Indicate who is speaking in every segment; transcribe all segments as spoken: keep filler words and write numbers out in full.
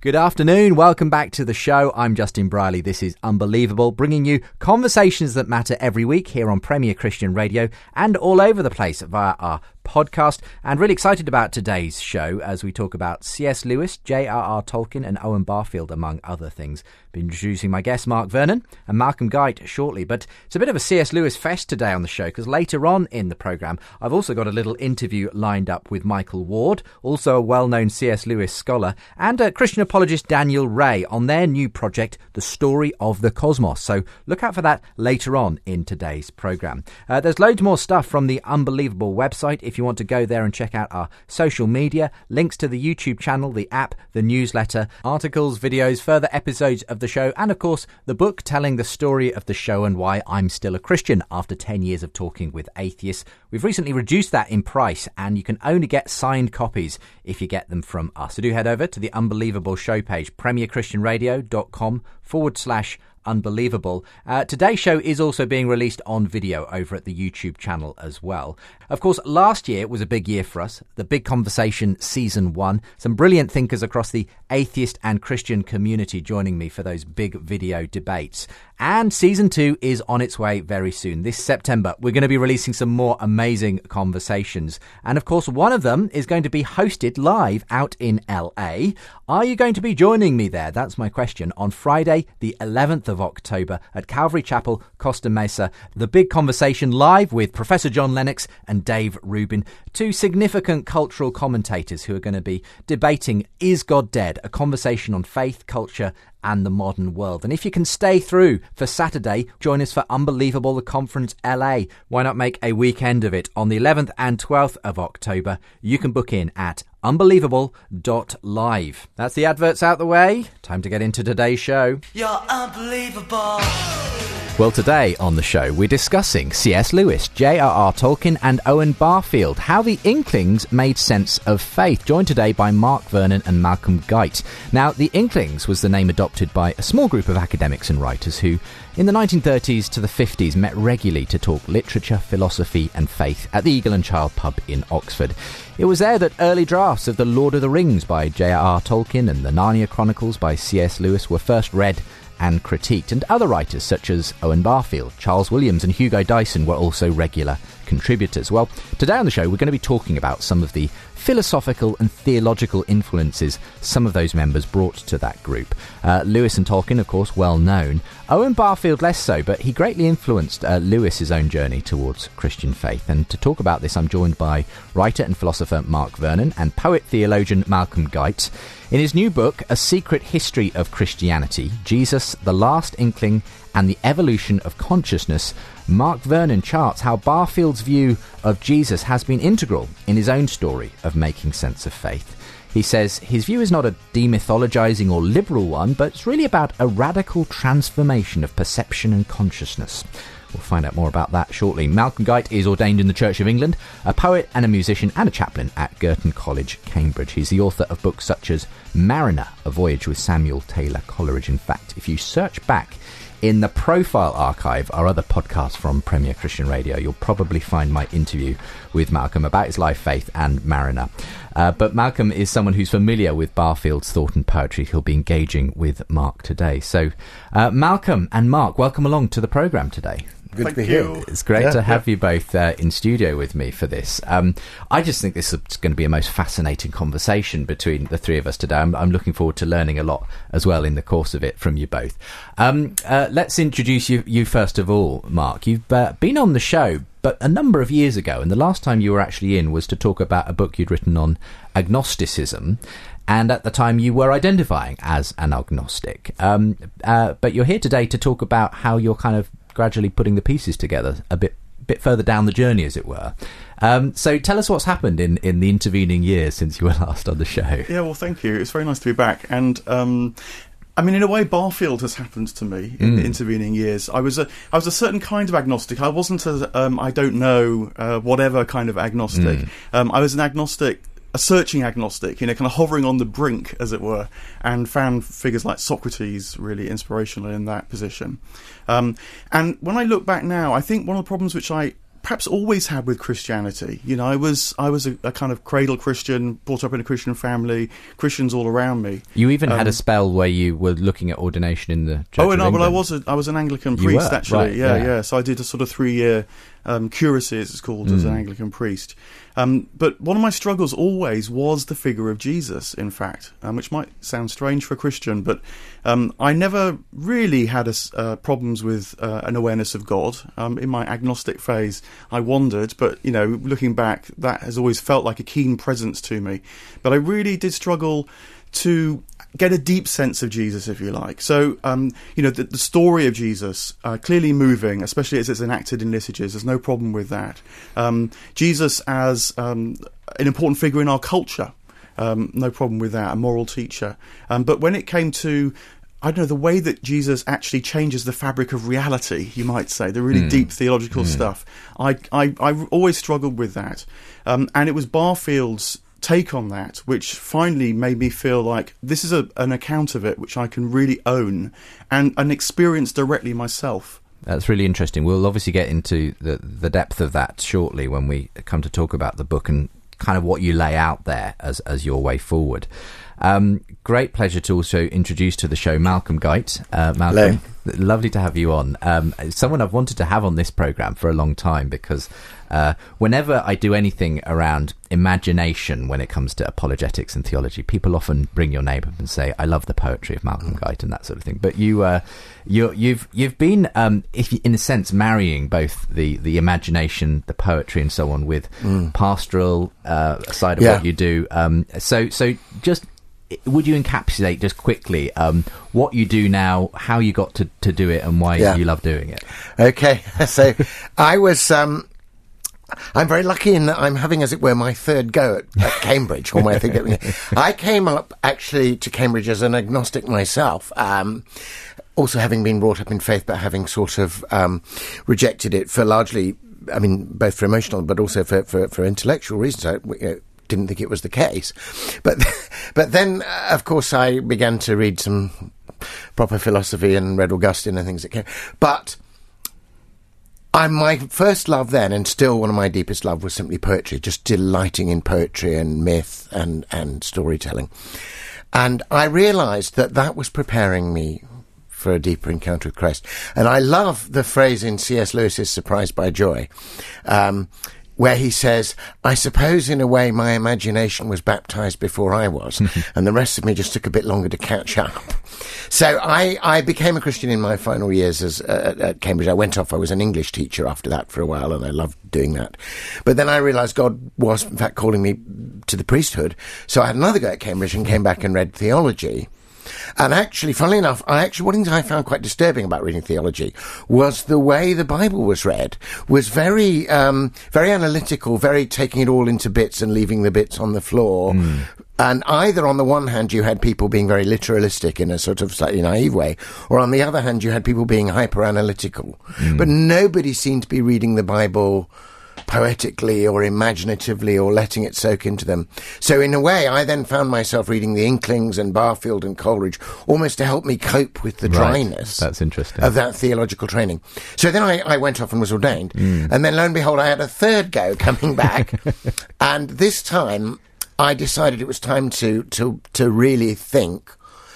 Speaker 1: Good afternoon, welcome back to the show. I'm Justin Briley. This is Unbelievable, bringing you conversations that matter every week here on Premier Christian Radio and all over the place via our podcast. And really excited about today's show as we talk about C S Lewis, J R R Tolkien and Owen Barfield, among other things. Been introducing my guests Mark Vernon and Malcolm Guite shortly, but it's a bit of a C S Lewis fest today on the show because later on in the programme I've also got a little interview lined up with Michael Ward, also a well-known C S Lewis scholar, and a Christian apologist Daniel Ray on their new project, The Story of the Cosmos. So look out for that later on in today's programme. Uh, there's loads more stuff from the Unbelievable website if you want to go there and check out our social media, links to the YouTube channel, the app, the newsletter, articles, videos, further episodes of the show, and of course the book telling the story of the show and why I'm still a Christian after ten years of talking with atheists. We've recently reduced that in price and you can only get signed copies if you get them from us. So do head over to the Unbelievable show page, premierchristianradio.com forward slash Unbelievable. Uh, today's show is also being released on video over at the YouTube channel as well. Of course, last year was a big year for us. The Big Conversation Season one. Some brilliant thinkers across the atheist and Christian community joining me for those big video debates. And Season two is on its way very soon. This September, we're going to be releasing some more amazing conversations. And of course, one of them is going to be hosted live out in L A. Are you going to be joining me there? That's my question. On Friday, the eleventh of October at Calvary Chapel, Costa Mesa. The Big Conversation live with Professor John Lennox and Dave Rubin, two significant cultural commentators who are going to be debating Is God Dead? A conversation on faith, culture and the modern world. And if you can stay through for Saturday, join us for Unbelievable, the Conference L A. Why not make a weekend of it? On the eleventh and twelfth of October, you can book in at unbelievable dot live. That's the adverts out the way. Time to get into today's show.
Speaker 2: You're unbelievable.
Speaker 1: Well, today on the show, we're discussing C S Lewis, J R R Tolkien and Owen Barfield, how the Inklings made sense of faith, joined today by Mark Vernon and Malcolm Guite. Now, the Inklings was the name adopted by a small group of academics and writers who, in the nineteen thirties to the fifties, met regularly to talk literature, philosophy and faith at the Eagle and Child pub in Oxford. It was there that early drafts of The Lord of the Rings by J R R Tolkien and the Narnia Chronicles by C S Lewis were first read and critiqued, and other writers such as Owen Barfield, Charles Williams and Hugo Dyson were also regular contributors. Well, today on the show we're going to be talking about some of the philosophical and theological influences some of those members brought to that group. Uh, Lewis and Tolkien, of course, well known. Owen Barfield less so, but he greatly influenced uh, Lewis's own journey towards Christian faith. And to talk about this, I'm joined by writer and philosopher Mark Vernon and poet-theologian Malcolm Guite. In his new book, A Secret History of Christianity, Jesus, the Last Inkling and the Evolution of Consciousness, Mark Vernon charts how Barfield's view of Jesus has been integral in his own story of making sense of faith. He says his view is not a demythologizing or liberal one, but it's really about a radical transformation of perception and consciousness. We'll find out more about that shortly. Malcolm Guite is ordained in the Church of England, a poet and a musician and a chaplain at Girton College, Cambridge. He's the author of books such as Mariner, A Voyage with Samuel Taylor Coleridge. In fact, if you search back in the Profile archive, our other podcast from Premier Christian Radio, you'll probably find my interview with Malcolm about his life, faith and Mariner. Uh, but Malcolm is someone who's familiar with Barfield's thought and poetry. He'll be engaging with Mark today. So, uh, Malcolm and Mark, welcome along to the programme today.
Speaker 3: Good
Speaker 2: Thank
Speaker 3: to be
Speaker 2: you.
Speaker 3: here.
Speaker 1: It's great
Speaker 3: yeah,
Speaker 1: to have
Speaker 3: yeah.
Speaker 1: you both uh, in studio with me for this. Um, I just think this is going to be a most fascinating conversation between the three of us today. I'm, I'm looking forward to learning a lot as well in the course of it from you both. Um, uh, let's introduce you, you first of all, Mark. You've uh, been on the show, but a number of years ago, and the last time you were actually in was to talk about a book you'd written on agnosticism. And at the time you were identifying as an agnostic. Um, uh, but you're here today to talk about how you're kind of gradually putting the pieces together a bit bit further down the journey, as it were. Um, so tell us what's happened in, in the intervening years since you were last on the show.
Speaker 3: Yeah, well, thank you. It's very nice to be back. And um, I mean, in a way, Barfield has happened to me in mm. the intervening years. I was a I was a certain kind of agnostic. I wasn't a um, I don't know uh, whatever kind of agnostic. Mm. Um, I was an agnostic. A searching agnostic, you know, kind of hovering on the brink, as it were, and found figures like Socrates really inspirational in that position. Um, and when I look back now, I think one of the problems which I perhaps always had with Christianity. You know, I was I was a, a kind of cradle Christian, brought up in a Christian family, Christians all around me.
Speaker 1: You even
Speaker 3: um,
Speaker 1: had a spell where you were looking at ordination in the Church
Speaker 3: Oh,
Speaker 1: of
Speaker 3: no, well, I
Speaker 1: England.
Speaker 3: was a, I was an Anglican
Speaker 1: You
Speaker 3: priest,
Speaker 1: were?
Speaker 3: actually.
Speaker 1: Right,
Speaker 3: yeah,
Speaker 1: yeah.
Speaker 3: yeah. So I did a sort of three-year um, curacy, as it's called, as an Anglican priest. Um, but one of my struggles always was the figure of Jesus, in fact, um, which might sound strange for a Christian, but um, I never really had a, uh, problems with uh, an awareness of God. Um, in my agnostic phase, I wandered, but, you know, looking back, that has always felt like a keen presence to me. But I really did struggle to get a deep sense of Jesus, if you like. So, um, you know, the, the story of Jesus, uh, clearly moving, especially as it's enacted in liturgies, there's no problem with that. Um, Jesus as um, an important figure in our culture, um, no problem with that, a moral teacher. Um, but when it came to, I don't know, the way that Jesus actually changes the fabric of reality, you might say, the really mm. deep theological mm. stuff, I, I, I always struggled with that. Um, and it was Barfield's take on that which finally made me feel like this is a, an account of it which I can really own and, and experience directly myself.
Speaker 1: That's really interesting. We'll obviously get into the the depth of that shortly when we come to talk about the book and kind of what you lay out there as as your way forward. Um, great pleasure to also introduce to the show Malcolm Guite. Uh, Malcolm, hello. Lovely to have you on. Um, someone I've wanted to have on this programme for a long time because uh, whenever I do anything around imagination when it comes to apologetics and theology, people often bring your name up and say, "I love the poetry of Malcolm mm. Guite" and that sort of thing. But you, uh, you, you've you've been, um, if you, in a sense, marrying both the, the imagination, the poetry, and so on with mm. pastoral uh, side of
Speaker 4: yeah.
Speaker 1: what you do. Um, so, so just. Would you encapsulate just quickly um, what you do now, how you got to, to do it, and why yeah. you love doing it?
Speaker 4: Okay, so I was... Um, I'm very lucky in that I'm having, as it were, my third go at, at Cambridge. Or my third I came up, actually, to Cambridge as an agnostic myself, um, also having been brought up in faith, but having sort of um, rejected it for largely, I mean, both for emotional, but also for, for, for intellectual reasons. I, you know, didn't think it was the case. But but then, uh, of course, I began to read some proper philosophy and read Augustine and things that came. But I, my first love then, and still one of my deepest love, was simply poetry, just delighting in poetry and myth and, and storytelling. And I realised that that was preparing me for a deeper encounter with Christ. And I love the phrase in C S Lewis's Surprised by Joy, um, where he says, I suppose in a way my imagination was baptised before I was, and the rest of me just took a bit longer to catch up. So I, I became a Christian in my final years as, uh, at Cambridge. I went off, I was an English teacher after that for a while, and I loved doing that. But then I realised God was, in fact, calling me to the priesthood. So I had another go at Cambridge and came back and read theology. And actually, funnily enough, I actually, one of the things I found quite disturbing about reading theology was the way the Bible was read was very, um, very analytical, very taking it all into bits and leaving the bits on the floor. Mm. And either on the one hand, you had people being very literalistic in a sort of slightly naive way, or on the other hand, you had people being hyper-analytical. Mm. But nobody seemed to be reading the Bible poetically or imaginatively or letting it soak into them. So in a way, I then found myself reading the Inklings and Barfield and Coleridge almost to help me cope with the dryness
Speaker 1: right. That's interesting.
Speaker 4: of that theological training. So then I, I went off and was ordained. Mm. And then lo and behold, I had a third go coming back. And this time I decided it was time to, to, to really think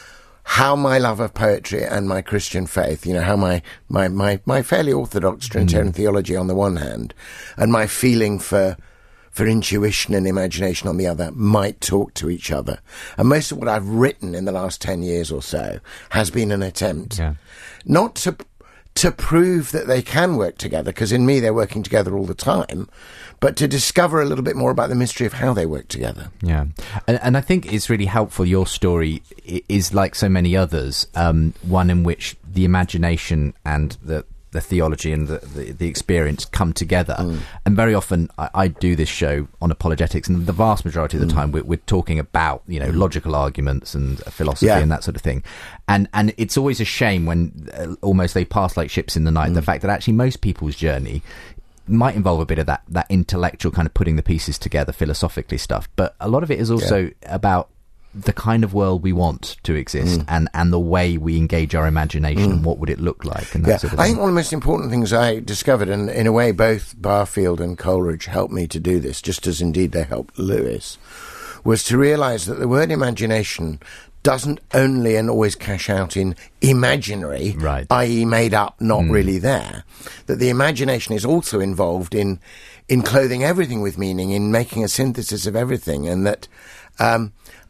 Speaker 4: how my love of poetry and my Christian faith, you know, how my, my, my, my fairly orthodox Trinitarian mm. theology on the one hand, and my feeling for, for intuition and imagination on the other might talk to each other. And most of what I've written in the last ten years or so has been an attempt yeah. not to, to prove that they can work together, because in me they're working together all the time, but to discover a little bit more about the mystery of how they work together.
Speaker 1: Yeah. And, and I think it's really helpful. Your story is, like so many others, um, one in which the imagination and the, the theology and the, the, the experience come together. Mm. And very often I, I do this show on apologetics, and the vast majority of the mm. time we're, we're talking about, you know, logical arguments and philosophy yeah. and that sort of thing. And and it's always a shame when uh, almost they pass like ships in the night, mm. the fact that actually most people's journey might involve a bit of that, that intellectual kind of putting the pieces together philosophically stuff, but a lot of it is also yeah. about the kind of world we want to exist mm. and, and the way we engage our imagination, mm. what would it look like? And that
Speaker 4: yeah.
Speaker 1: sort of
Speaker 4: I
Speaker 1: thing.
Speaker 4: think one of the most important things I discovered, and in a way both Barfield and Coleridge helped me to do this, just as indeed they helped Lewis, was to realise that the word imagination doesn't only and always cash out in imaginary,
Speaker 1: right.
Speaker 4: that is made up, not
Speaker 1: mm.
Speaker 4: really there. That the imagination is also involved in in clothing everything with meaning, in making a synthesis of everything, and that um,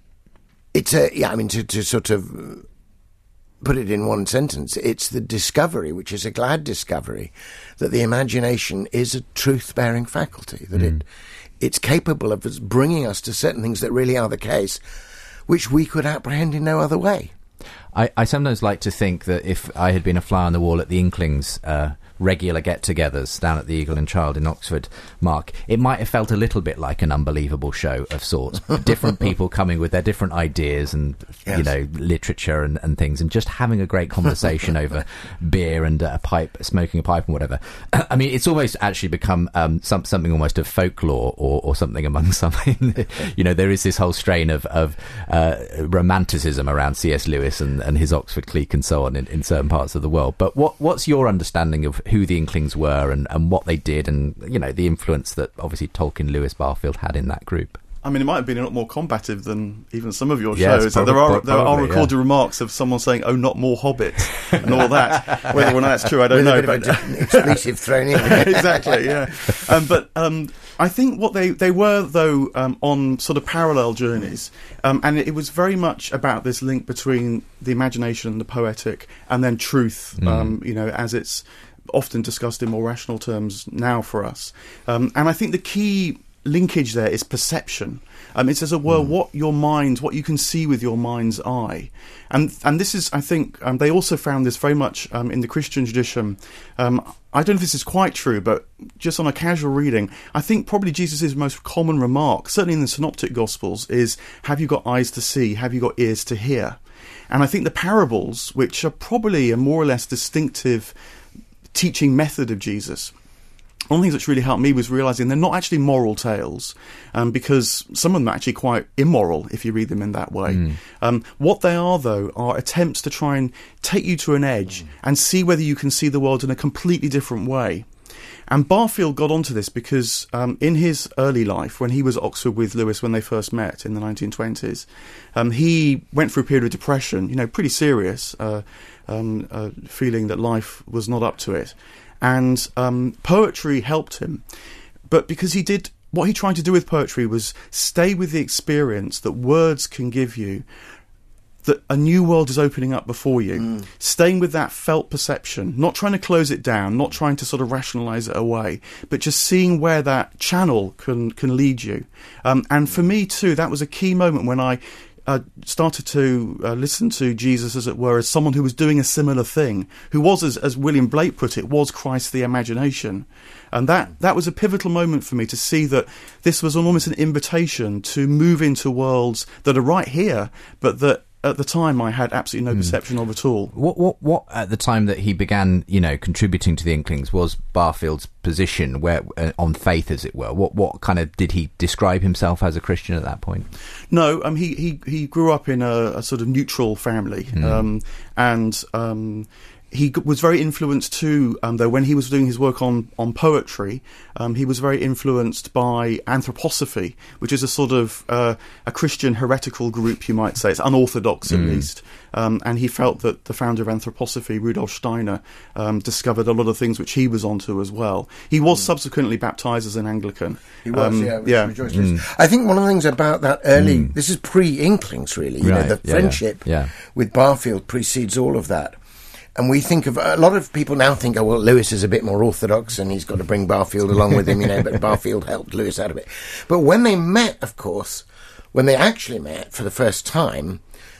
Speaker 4: it's a, yeah, I mean, to, to sort of put it in one sentence, it's the discovery, which is a glad discovery, that the imagination is a truth-bearing faculty, that mm. it it's capable of us bringing us to certain things that really are the case, which we could apprehend in no other way.
Speaker 1: I, I sometimes like to think that if I had been a fly on the wall at the Inklings' uh, regular get-togethers down at the Eagle and Child in Oxford, Mark, it might have felt a little bit like an Unbelievable show of sorts. Different people coming with their different ideas and, yes. you know, literature and, and things, and just having a great conversation over beer and a pipe, smoking a pipe and whatever. I mean, it's almost actually become um, some, something almost of folklore or, or something among something. You know, there is this whole strain of, of uh, romanticism around C S Lewis and, and his Oxford clique and so on in, in certain parts of the world. But what what's your understanding of who the Inklings were and, and what they did, and, you know, the influence that obviously Tolkien, Lewis, Barfield had in that group?
Speaker 3: I mean, it might have been a lot more combative than even some of your
Speaker 1: yes,
Speaker 3: shows.
Speaker 1: Probably,
Speaker 3: there are there
Speaker 1: probably,
Speaker 3: are recorded
Speaker 1: yeah.
Speaker 3: remarks of someone saying, "Oh, not more hobbits," and all that. Whether or not that's true, I don't
Speaker 4: With
Speaker 3: know.
Speaker 4: A bit
Speaker 3: but
Speaker 4: of an expletive thrown in.
Speaker 3: Exactly, yeah. Um, but um, I think what they they were though um, on sort of parallel journeys, um, and it was very much about this link between the imagination, the poetic, and then truth. Mm. Um, you know, as it's often discussed in more rational terms now for us. Um, and I think the key linkage there is perception. Um, it's as it were mm. what your mind, what you can see with your mind's eye. And and this is, I think, um, they also found this very much um, in the Christian tradition. Um, I don't know if this is quite true, but just on a casual reading, I think probably Jesus' most common remark, certainly in the Synoptic Gospels, is, have you got eyes to see? Have you got ears to hear? And I think the parables, which are probably a more or less distinctive teaching method of Jesus, one of the things that's really helped me was realising they're not actually moral tales, um, because some of them are actually quite immoral if you read them in that way. Mm. Um, what they are, though, are attempts to try and take you to an edge mm. and see whether you can see the world in a completely different way. And Barfield got onto this because um, in his early life, when he was at Oxford with Lewis when they first met in the nineteen twenties, um, he went through a period of depression, you know, pretty serious, uh, um, uh, feeling that life was not up to it. And um, poetry helped him. But because he did, what he tried to do with poetry was stay with the experience that words can give you, that a new world is opening up before you. Mm. Staying with that felt perception, not trying to close it down, not trying to sort of rationalise it away, but just seeing where that channel can, can lead you. Um, and for me too, that was a key moment when I Uh, started to uh, listen to Jesus, as it were, as someone who was doing a similar thing, who was, as, as William Blake put it, was Christ the imagination. And that, that was a pivotal moment for me to see that this was almost an invitation to move into worlds that are right here, but that at the time I had absolutely no perception mm. of at all.
Speaker 1: What, what, what at the time that he began, you know, contributing to the Inklings was Barfield's position, where uh, on faith, as it were? What, what kind of did he describe himself as a Christian at that point?
Speaker 3: No, um, he he he grew up in a, a sort of neutral family, mm. um, and um. He was very influenced too, um, though, when he was doing his work on, on poetry, um, he was very influenced by anthroposophy, which is a sort of uh, a Christian heretical group, you might say. It's unorthodox, at mm. least. Um, and he felt that the founder of anthroposophy, Rudolf Steiner, um, discovered a lot of things which he was onto as well. He was mm. subsequently baptised as an Anglican.
Speaker 4: He was, um, yeah.
Speaker 3: yeah.
Speaker 4: Mm. I think one of the things about that early, mm. this is pre-Inklings, really. You
Speaker 1: right.
Speaker 4: know, the
Speaker 1: yeah,
Speaker 4: friendship
Speaker 1: yeah. Yeah.
Speaker 4: with Barfield precedes all of that. And we think of, a lot of people now think, oh, well, Lewis is a bit more orthodox and he's got to bring Barfield along with him, you know, but Barfield helped Lewis out of it. But when they met, of course, when they actually met for the first time,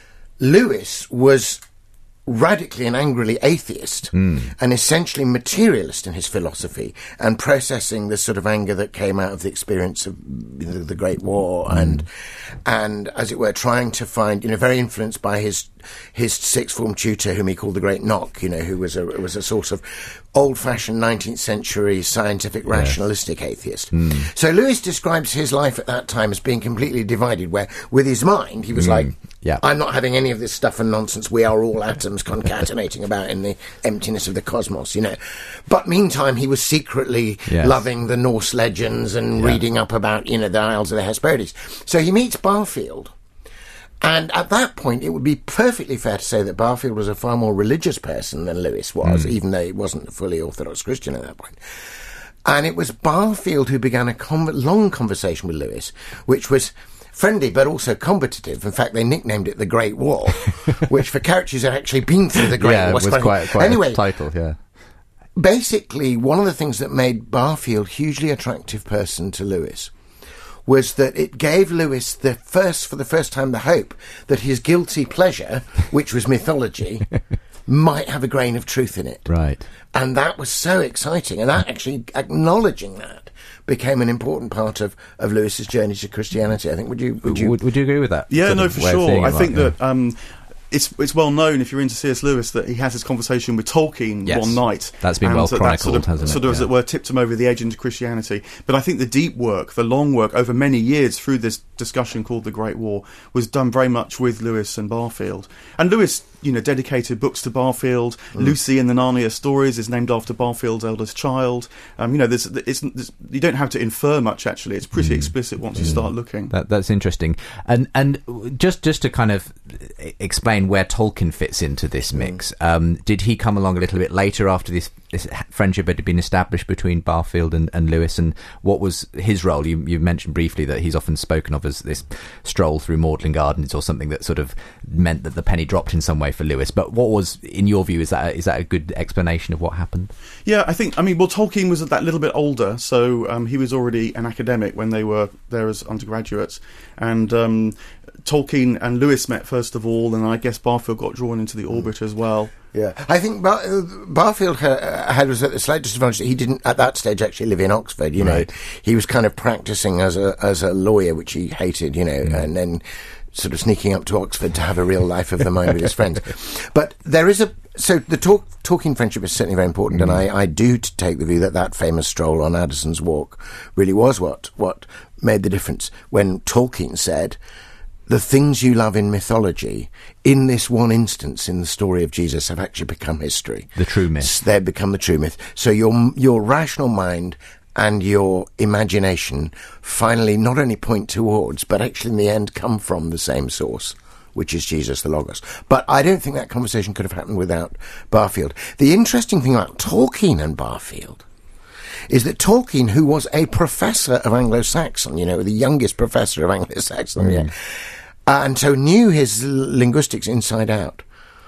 Speaker 4: Lewis was radically and angrily atheist mm. and essentially materialist in his philosophy, and processing the sort of anger that came out of the experience of the, the Great War mm. and, and, as it were, trying to find, you know, very influenced by his his sixth form tutor, whom he called the Great Knock, you know, who was a was a sort of old-fashioned nineteenth century scientific rationalistic yes. atheist. Mm. So Lewis describes his life at that time as being completely divided, where with his mind he was mm. like, yeah. I'm not having any of this stuff and nonsense. We are all atoms concatenating about in the emptiness of the cosmos, you know. But meantime, he was secretly yes. loving the Norse legends and yeah. reading up about, you know, the Isles of the Hesperides. So he meets Barfield. And at that point, it would be perfectly fair to say that Barfield was a far more religious person than Lewis was, mm. even though he wasn't a fully Orthodox Christian at that point. And it was Barfield who began a con- long conversation with Lewis, which was friendly but also combative. In fact, they nicknamed it the Great War, which for characters who had actually been through the Great
Speaker 1: yeah,
Speaker 4: War
Speaker 1: was quite, quite, quite
Speaker 4: anyway,
Speaker 1: a title, yeah.
Speaker 4: Basically, one of the things that made Barfield a hugely attractive person to Lewis was that it gave Lewis the first, for the first time, the hope that his guilty pleasure, which was mythology, might have a grain of truth in it.
Speaker 1: Right.
Speaker 4: And that was so exciting. And that actually, acknowledging that, became an important part of, of Lewis's journey to Christianity. I think, would you... Would you,
Speaker 1: would, would you agree with that?
Speaker 3: Yeah, no, for sure. I think
Speaker 1: like,
Speaker 3: that... Yeah. Um, It's it's well known, if you're into C S Lewis, that he has this conversation with Tolkien
Speaker 1: yes.
Speaker 3: one night.
Speaker 1: That's been well chronicled,
Speaker 3: sort of,
Speaker 1: hasn't it?
Speaker 3: Sort of,
Speaker 1: yeah.
Speaker 3: as it were, tipped him over the edge into Christianity. But I think the deep work, the long work, over many years through this discussion called the Great War, was done very much with Lewis and Barfield. And Lewis, you know, dedicated books to Barfield. Mm. Lucy in the Narnia Stories is named after Barfield's eldest child. Um, you know, there's, it's, there's, you don't have to infer much, actually. It's pretty mm. explicit once mm. you start looking.
Speaker 1: That, that's interesting. And and just, just to kind of explain where Tolkien fits into this mix, mm. um, did he come along a little bit later after this, this friendship had been established between Barfield and, and Lewis? And what was his role? You, you mentioned briefly that he's often spoken of as this stroll through Magdalen Gardens, or something that sort of meant that the penny dropped in some way for Lewis. But what was, in your view, is that a, is that a good explanation of what happened?
Speaker 3: Yeah, I think, I mean, well, Tolkien was that little bit older, so um, he was already an academic when they were there as undergraduates. And um, Tolkien and Lewis met first of all, and I guess Barfield got drawn into the orbit as well.
Speaker 4: Yeah, I think Bar- Barfield had, had was at the slight disadvantage that he didn't at that stage actually live in Oxford. You right. know, he was kind of practicing as a as a lawyer, which he hated. You know, mm. and then sort of sneaking up to Oxford to have a real life of the mind with his friends. But there is a so the talk, Tolkien friendship is certainly very important, mm. and I, I do take the view that that famous stroll on Addison's Walk really was what what made the difference when Tolkien said, the things you love in mythology, in this one instance in the story of Jesus, have actually become history.
Speaker 1: The true myth.
Speaker 4: They've become the true myth. So your your rational mind and your imagination finally not only point towards, but actually in the end come from the same source, which is Jesus the Logos. But I don't think that conversation could have happened without Barfield. The interesting thing about Tolkien and Barfield is that Tolkien, who was a professor of Anglo-Saxon, you know, the youngest professor of Anglo-Saxon, mm. yeah, and so knew his linguistics inside out,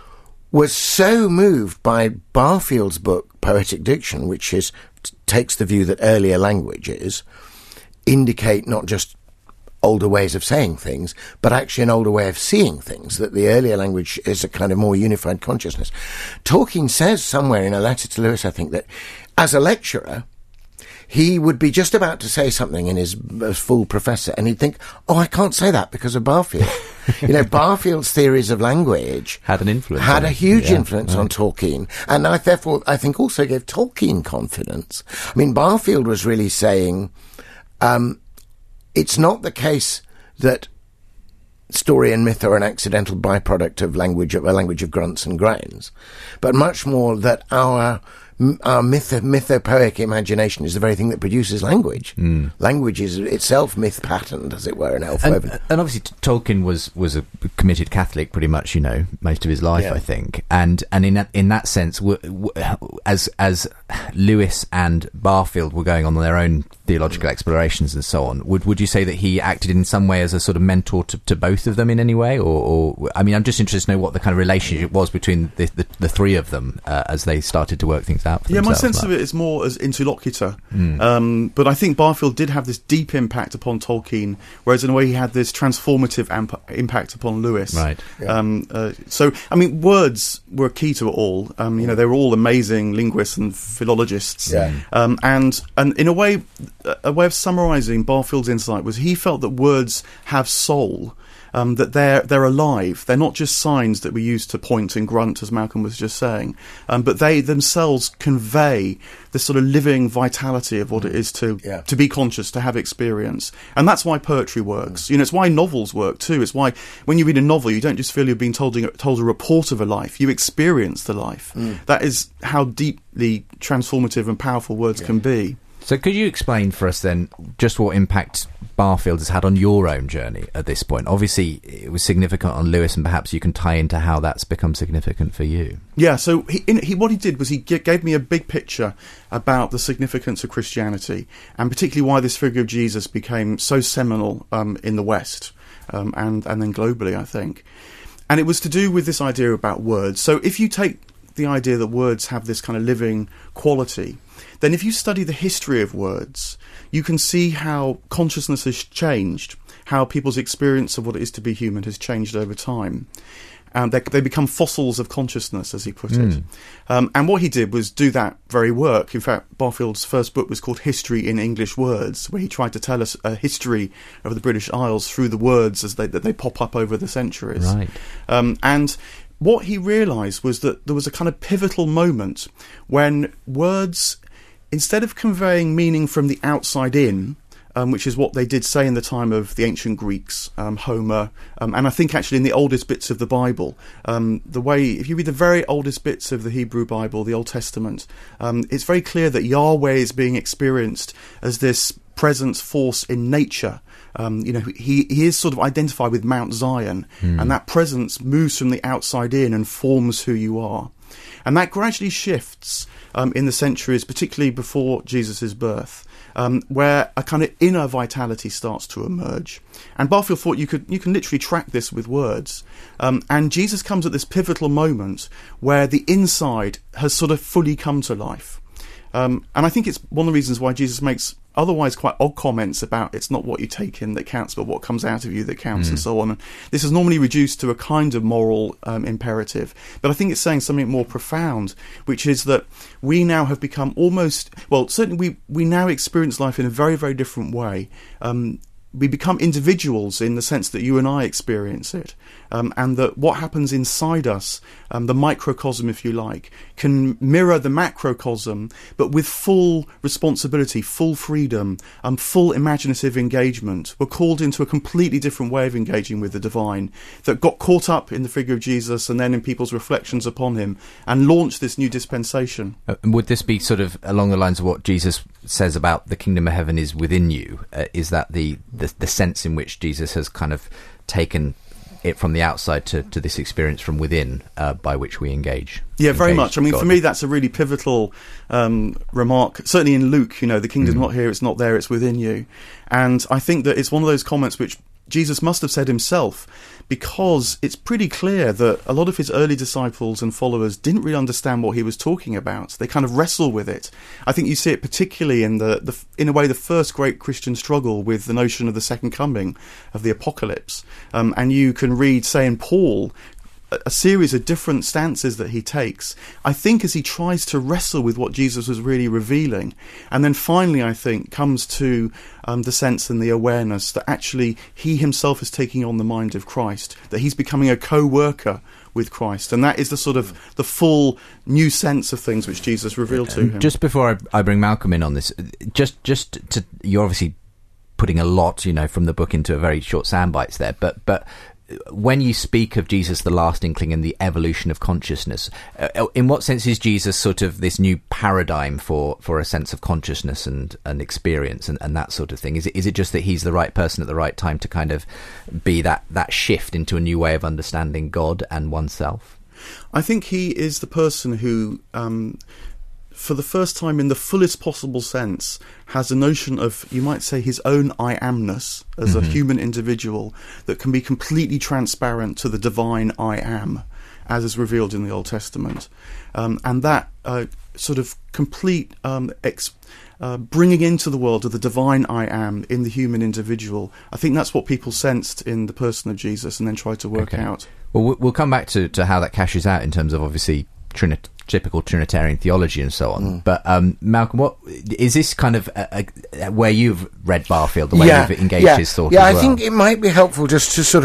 Speaker 4: was so moved by Barfield's book, Poetic Diction, which is t- takes the view that earlier languages indicate not just older ways of saying things, but actually an older way of seeing things, that the earlier language is a kind of more unified consciousness. Tolkien says somewhere in a letter to Lewis, I think, that as a lecturer, he would be just about to say something in his uh, full professor, and he'd think, oh, I can't say that because of Barfield. You know, Barfield's theories of language
Speaker 1: had an influence,
Speaker 4: had a huge
Speaker 1: yeah,
Speaker 4: influence
Speaker 1: right.
Speaker 4: on Tolkien, and I therefore I think also gave Tolkien confidence. I mean, Barfield was really saying, um, it's not the case that story and myth are an accidental byproduct of language, of a language of grunts and groans, but much more that our Our myth- mythopoeic imagination is the very thing that produces language. Mm. Language is itself myth-patterned, as it were, and elf-woven.
Speaker 1: And, and obviously, Tolkien was, was a committed Catholic, pretty much, you know, most of his life, yeah. I think. And and in that in that sense, w- w- as as Lewis and Barfield were going on their own theological explorations and so on, would would you say that he acted in some way as a sort of mentor to, to both of them in any way? Or, or I mean, I'm just interested to know what the kind of relationship was between the the, the three of them uh, as they started to work things out for
Speaker 3: yeah, my sense
Speaker 1: like.
Speaker 3: of it is more as interlocutor.
Speaker 1: Mm.
Speaker 3: Um, but I think Barfield did have this deep impact upon Tolkien, whereas in a way he had this transformative amp- impact upon Lewis.
Speaker 1: Right.
Speaker 3: Yeah. Um, uh, so, I mean, words were key to it all. Um, you know, they were all amazing linguists and philologists.
Speaker 4: Yeah.
Speaker 3: Um, and, and in a way, a way of summarising Barfield's insight was he felt that words have soul. um, that they're they're alive. They're not just signs that we use to point and grunt, as Malcolm was just saying, um, but they themselves convey this sort of living vitality of what it is to
Speaker 4: Yeah.
Speaker 3: to be conscious, to have experience. And that's why poetry works. You know, it's why novels work too. It's why when you read a novel, you don't just feel you've been told, told a report of a life. You experience the life. That is how deeply transformative and powerful words can be.
Speaker 1: So could you explain for us then just what impact Barfield has had on your own journey at this point? Obviously, it was significant on Lewis, and perhaps you can tie into how that's become significant for you.
Speaker 3: Yeah, so he, in, he, what he did was he g- gave me a big picture about the significance of Christianity, and particularly why this figure of Jesus became so seminal um, in the West, um, and, and then globally, I think. And it was to do with this idea about words. So if you take the idea that words have this kind of living quality, then if you study the history of words, you can see how consciousness has changed, how people's experience of what it is to be human has changed over time. Um, they, they become fossils of consciousness, as he put it. Um, and what he did was do that very work. In fact, Barfield's first book was called History in English Words, where he tried to tell us a history of the British Isles through the words as they, that they pop up over the centuries.
Speaker 1: Right.
Speaker 3: Um, and what he realised was that there was a kind of pivotal moment when words, instead of conveying meaning from the outside in, um, which is what they did say in the time of the ancient Greeks, um, Homer, um, and I think actually in the oldest bits of the Bible, um, the way, if you read the very oldest bits of the Hebrew Bible, the Old Testament, um, it's very clear that Yahweh is being experienced as this presence, force in nature. Um, you know, he, he is sort of identified with Mount Zion, mm. and that presence moves from the outside in and forms who you are. And that gradually shifts um, in the centuries, particularly before Jesus' birth, um, where a kind of inner vitality starts to emerge. And Barfield thought you could you can literally track this with words. Um, and Jesus comes at this pivotal moment where the inside has sort of fully come to life. Um, and I think it's one of the reasons why Jesus makes otherwise quite odd comments about it's not what you take in that counts, but what comes out of you that counts, mm. and so on. And this is normally reduced to a kind of moral um, imperative. But I think it's saying something more profound, which is that we now have become almost, well, certainly we, we now experience life in a very, very different way. Um, we become individuals in the sense that you and I experience it, um, and that what happens inside us, um, the microcosm, if you like, can mirror the macrocosm, but with full responsibility, full freedom, and full imaginative engagement. We're called into a completely different way of engaging with the divine that got caught up in the figure of Jesus and then in people's reflections upon him and launched this new dispensation.
Speaker 1: Uh, would this be sort of along the lines of what Jesus says about the kingdom of heaven is within you? Uh, is that the, the the sense in which Jesus has kind of taken it from the outside to, to this experience from within, uh, by which we engage?
Speaker 3: Yeah, very
Speaker 1: engage
Speaker 3: much. I mean,
Speaker 1: God.
Speaker 3: For me, that's a really pivotal um, remark. Certainly in Luke, you know, the kingdom's mm. not here, it's not there, it's within you. And I think that it's one of those comments which Jesus must have said himself, because it's pretty clear that a lot of his early disciples and followers didn't really understand what he was talking about. They kind of wrestle with it. I think you see it particularly in the, the in a way, the first great Christian struggle with the notion of the second coming, of the apocalypse. Um, and you can read, say, in Paul, a series of different stances that he takes, I think, as he tries to wrestle with what Jesus was really revealing. And then finally, I think, comes to um, the sense and the awareness that actually he himself is taking on the mind of Christ, that he's becoming a co-worker with Christ. And that is the sort of the full new sense of things which Jesus revealed to him.
Speaker 1: Just before I, I bring Malcolm in on this, just, just to, you're obviously putting a lot, you know, from the book into a very short sound bites there, but, but, when you speak of Jesus, the last inkling, and the evolution of consciousness, uh, in what sense is Jesus sort of this new paradigm for, for a sense of consciousness and, and experience and, and that sort of thing? Is it is it just that he's the right person at the right time to kind of be that, that shift into a new way of understanding God and oneself?
Speaker 3: I think he is the person who, um, for the first time in the fullest possible sense, has a notion of, you might say, his own I-amness as mm-hmm. a human individual that can be completely transparent to the divine I am, as is revealed in the Old Testament. Um, and that uh, sort of complete um, ex- uh, bringing into the world of the divine I am in the human individual, I think that's what people sensed in the person of Jesus and then tried to work
Speaker 1: okay.
Speaker 3: out.
Speaker 1: Well, we'll come back to, to how that cashes out in terms of, obviously, Trinity. Typical Trinitarian theology and so on. Mm. But um, Malcolm, what is this kind of a, a, where you've read Barfield, the way
Speaker 4: yeah,
Speaker 1: you've engaged
Speaker 4: yeah,
Speaker 1: his thought
Speaker 4: yeah,
Speaker 1: as
Speaker 4: I
Speaker 1: well?
Speaker 4: think it might be helpful just to sort of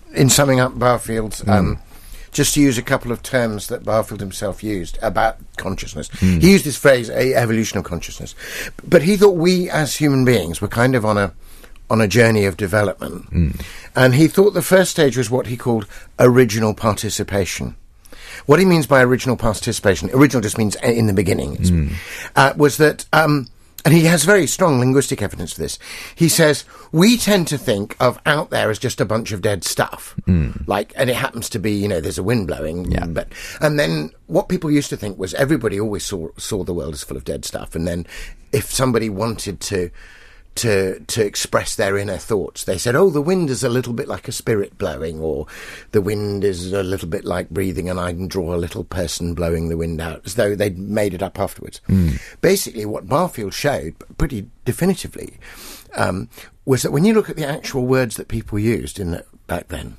Speaker 4: in summing up Barfield's, um, just to use a couple of terms that Barfield himself used about consciousness. Mm. He used this phrase, a evolution of consciousness. But he thought we as human beings were kind of on a on a journey of development. Mm. And he thought the first stage was what he called original participation. What he means by original participation, original just means in the beginning, mm. uh, was that... Um, And he has very strong linguistic evidence for this. He says, we tend to think of out there as just a bunch of dead stuff. Mm. Like, and it happens to be, you know, there's a wind blowing.
Speaker 1: Yeah.
Speaker 4: But, and then what people used to think was everybody always saw, saw the world as full of dead stuff. And then if somebody wanted to, to, to express their inner thoughts, they said, oh, the wind is a little bit like a spirit blowing, or the wind is a little bit like breathing, and I can draw a little person blowing the wind out, as though they'd made it up afterwards. Mm. Basically, what Barfield showed pretty definitively um, was that when you look at the actual words that people used in the, back then,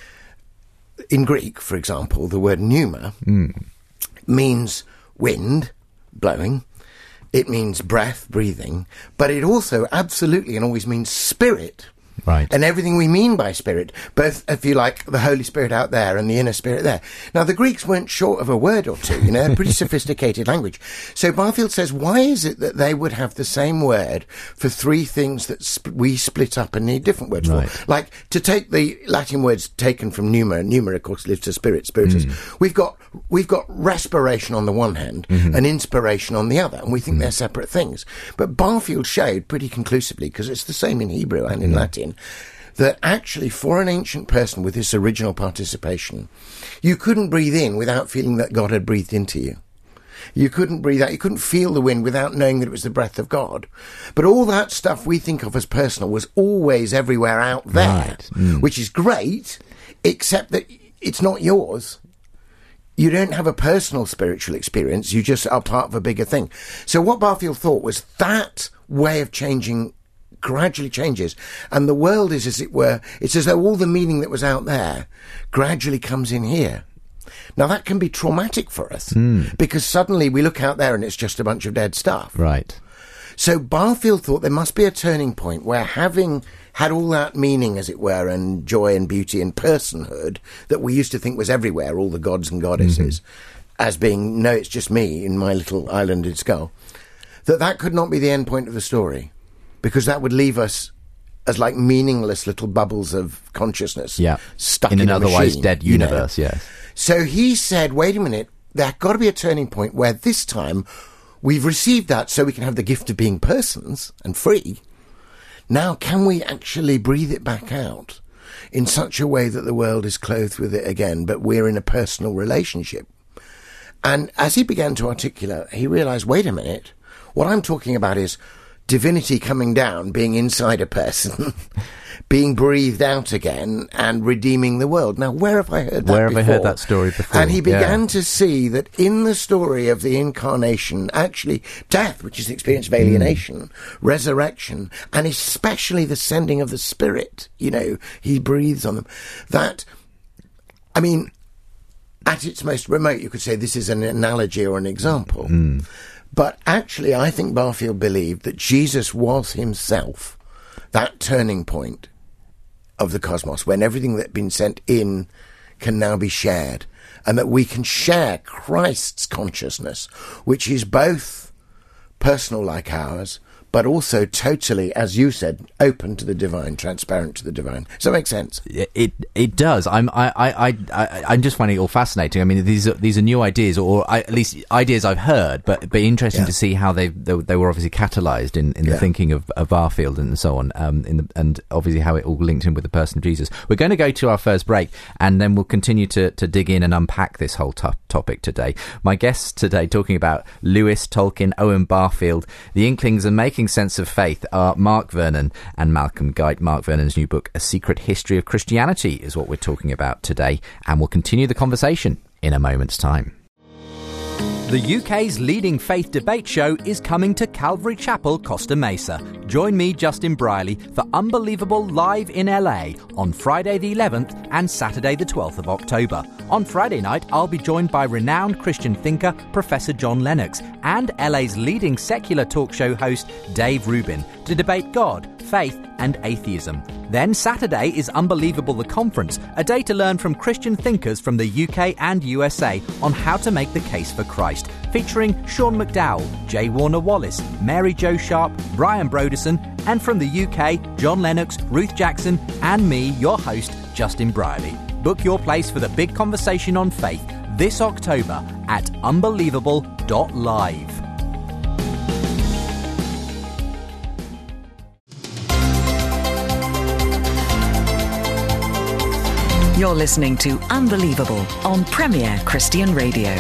Speaker 4: in Greek, for example, the word pneuma mm. means wind, blowing. It means breath, breathing, but it also absolutely and always means spirit.
Speaker 1: Right.
Speaker 4: And everything we mean by spirit, both, if you like, the Holy Spirit out there and the inner spirit there. Now, the Greeks weren't short of a word or two, you know, pretty sophisticated language. So Barfield says, why is it that they would have the same word for three things that sp- we split up and need different words
Speaker 1: right.
Speaker 4: for? Like, to take the Latin words taken from pneuma, pneuma, of course, lives to spirit, spiritus. Mm. We've got we've got respiration on the one hand mm-hmm. and inspiration on the other, and we think mm. they're separate things. But Barfield showed pretty conclusively, because it's the same in Hebrew and in mm. Latin, that actually for an ancient person with this original participation, you couldn't breathe in without feeling that God had breathed into you. You couldn't breathe out. You couldn't feel the wind without knowing that it was the breath of God. But all that stuff we think of as personal was always everywhere out there,
Speaker 1: right. mm.
Speaker 4: which is great, except that it's not yours. You don't have a personal spiritual experience. You just are part of a bigger thing. So what Barfield thought was that way of changing gradually changes, and the world is, as it were, it's as though all the meaning that was out there gradually comes in here. Now, that can be traumatic for us, mm. because suddenly we look out there and it's just a bunch of dead stuff.
Speaker 1: Right.
Speaker 4: So Barfield thought there must be a turning point where, having had all that meaning, as it were, and joy and beauty and personhood that we used to think was everywhere, all the gods and goddesses, mm-hmm. as being, no, it's just me in my little islanded skull, that that could not be the end point of the story. Because that would leave us as like meaningless little bubbles of consciousness
Speaker 1: yeah.
Speaker 4: stuck
Speaker 1: in,
Speaker 4: in
Speaker 1: an
Speaker 4: a
Speaker 1: otherwise
Speaker 4: machine,
Speaker 1: dead universe, you know? Yes.
Speaker 4: So he said, wait a minute, there's got to be a turning point where this time we've received that so we can have the gift of being persons and free. Now, can we actually breathe it back out in such a way that the world is clothed with it again, but we're in a personal relationship? And as he began to articulate, he realized, wait a minute, what I'm talking about is divinity coming down, being inside a person, being breathed out again, and redeeming the world. Now, where have I heard that
Speaker 1: Where have
Speaker 4: before?
Speaker 1: I heard that story before?
Speaker 4: And he began
Speaker 1: yeah.
Speaker 4: to see that in the story of the incarnation, actually death, which is the experience of alienation, mm. resurrection, and especially the sending of the Spirit, you know, he breathes on them, that, I mean, at its most remote, you could say this is an analogy or an example. Mm. But actually, I think Barfield believed that Jesus was himself that turning point of the cosmos, when everything that's been sent in can now be shared, and that we can share Christ's consciousness, which is both personal like ours, but also totally, as you said, open to the divine, transparent to the divine. Does that make sense?
Speaker 1: It it does. I'm I I I I'm just finding it all fascinating. I mean, these are these are new ideas, or I, at least ideas I've heard, but but interesting
Speaker 4: yeah. to
Speaker 1: see how they they, they were obviously catalysed in, in the yeah. thinking of, of Barfield and so on. Um, in the, and obviously how it all linked in with the person of Jesus. We're going to go to our first break, and then we'll continue to to dig in and unpack this whole t- topic today. My guests today, talking about Lewis, Tolkien, Owen Barfield, the Inklings, and making sense of faith, are Mark Vernon and Malcolm Guite. Mark Vernon's new book, A Secret History of Christianity, is what we're talking about today, and we'll continue the conversation in a moment's time. The U K's leading faith debate show is coming to Calvary Chapel, Costa Mesa. Join me, Justin Briley, for Unbelievable Live in L A on Friday the eleventh and Saturday the twelfth of October. On Friday night, I'll be joined by renowned Christian thinker Professor John Lennox and L A's leading secular talk show host Dave Rubin to debate God, faith and atheism. Then Saturday is Unbelievable the Conference, a day to learn from Christian thinkers from the U K and U S A on how to make the case for Christ, featuring Sean McDowell, J. Warner Wallace, Mary Jo Sharp, Brian Broderson, and from the U K, John Lennox, Ruth Jackson, and me, your host, Justin Brierley. Book your place for the big conversation on faith this October at unbelievable dot live.
Speaker 5: You're listening to Unbelievable on Premier Christian Radio.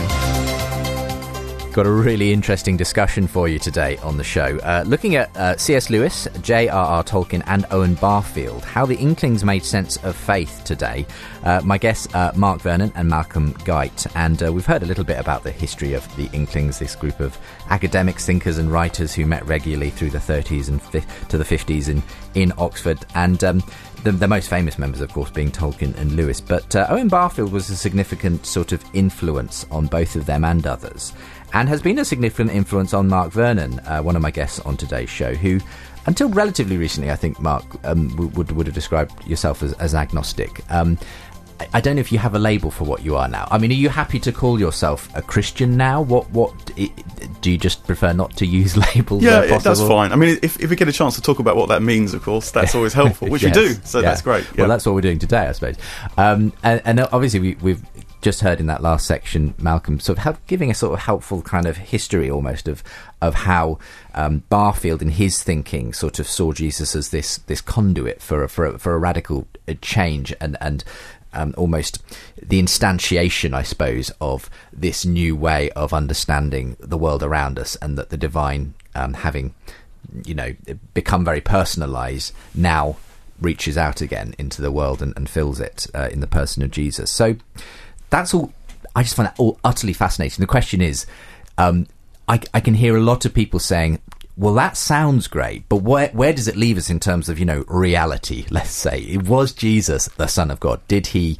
Speaker 1: Got a really interesting discussion for you today on the show. Uh, looking at uh, C S Lewis, J R R Tolkien and Owen Barfield, how the Inklings made sense of faith today. Uh, my guests are Mark Vernon and Malcolm Guite, and uh, we've heard a little bit about the history of the Inklings, this group of academics, thinkers and writers who met regularly through the thirties and fi- to the fifties in, in Oxford. And um, the, the most famous members, of course, being Tolkien and Lewis. But uh, Owen Barfield was a significant sort of influence on both of them and others, and has been a significant influence on Mark Vernon, uh, one of my guests on today's show, who, until relatively recently, I think, Mark, um, would would have described yourself as, as agnostic. Um, I, I don't know if you have a label for what you are now. I mean, are you happy to call yourself a Christian now? What what do you just prefer not to use labels?
Speaker 3: Yeah,
Speaker 1: where possible?
Speaker 3: That's fine. I mean, if, if we get a chance to talk about what that means, of course, that's always helpful, which
Speaker 1: yes.
Speaker 3: we do, so
Speaker 1: yeah.
Speaker 3: that's great. Yeah.
Speaker 1: Well, that's what we're doing today, I suppose. Um, and, and obviously, we, we've just heard in that last section, Malcolm sort of help, giving a sort of helpful kind of history almost of of how um, Barfield in his thinking sort of saw Jesus as this this conduit for a, for a, for a radical change and and um, almost the instantiation, I suppose, of this new way of understanding the world around us, and that the divine, um, having you know become very personalised, now reaches out again into the world and, and fills it uh, in the person of Jesus. So that's all. I just find that all utterly fascinating. The question is, um, I, I can hear a lot of people saying, well, that sounds great, but where where does it leave us in terms of, you know, reality? Let's say, it was Jesus the Son of God. Did he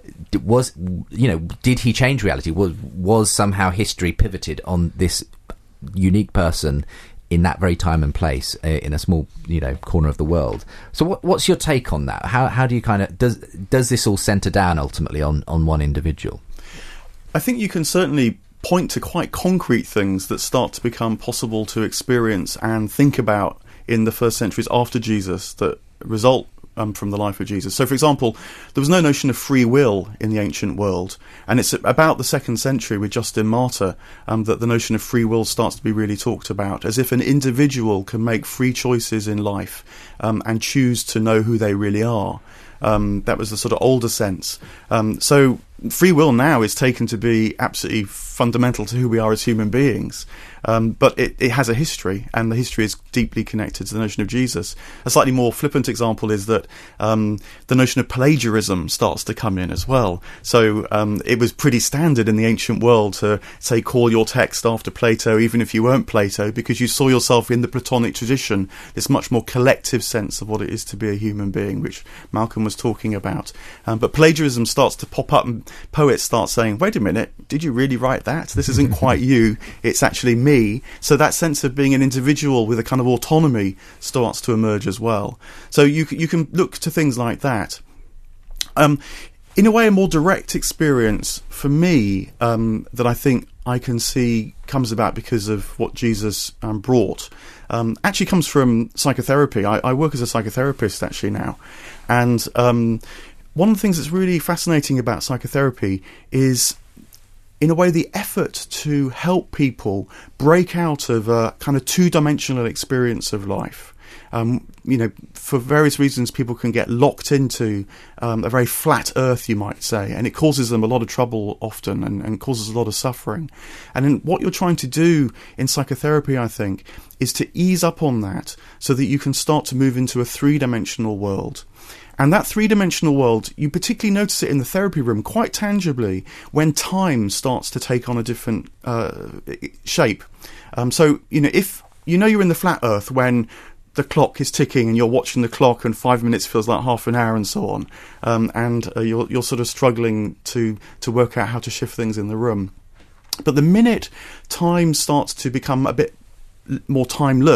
Speaker 1: was you know did he change reality? Was was somehow history pivoted on this unique person in that very time and place uh, in a small, you know, corner of the world? So what, what's your take on that? How how do you kind of does does this all centre down ultimately on on one individual?
Speaker 3: I think you can certainly point to quite concrete things that start to become possible to experience and think about in the first centuries after Jesus that result um, from the life of Jesus. So, for example, there was no notion of free will in the ancient world, and it's about the second century with Justin Martyr um, that the notion of free will starts to be really talked about, as if an individual can make free choices in life um, and choose to know who they really are. Um, that was the sort of older sense. Um, so free will now is taken to be absolutely fundamental to who we are as human beings. Um, but it, it has a history, and the history is deeply connected to the notion of Jesus. A slightly more flippant example is that um, the notion of plagiarism starts to come in as well. So um, it was pretty standard in the ancient world to, say, call your text after Plato, even if you weren't Plato, because you saw yourself in the Platonic tradition, this much more collective sense of what it is to be a human being, which Malcolm was talking about. Um, but plagiarism starts to pop up, and poets start saying, wait a minute, did you really write that? This isn't quite you, it's actually me. So that sense of being an individual with a kind of autonomy starts to emerge as well. So you you can look to things like that. Um, in a way, a more direct experience for me um, that I think I can see comes about because of what Jesus um, brought um, actually comes from psychotherapy. I, I work as a psychotherapist actually now, and um, one of the things that's really fascinating about psychotherapy is, in a way, the effort to help people break out of a kind of two-dimensional experience of life. Um, you know, for various reasons, people can get locked into um, a very flat earth, you might say, and it causes them a lot of trouble often and, and causes a lot of suffering. And in, what you're trying to do in psychotherapy, I think, is to ease up on that so that you can start to move into a three-dimensional world. And that three-dimensional world, you particularly notice it in the therapy room quite tangibly when time starts to take on a different uh, shape. Um, so, you know, if you know you're in the flat earth when the clock is ticking and you're watching the clock and five minutes feels like half an hour and so on, um, and uh, you're, you're sort of struggling to, to work out how to shift things in the room. But the minute time starts to become a bit more timeless,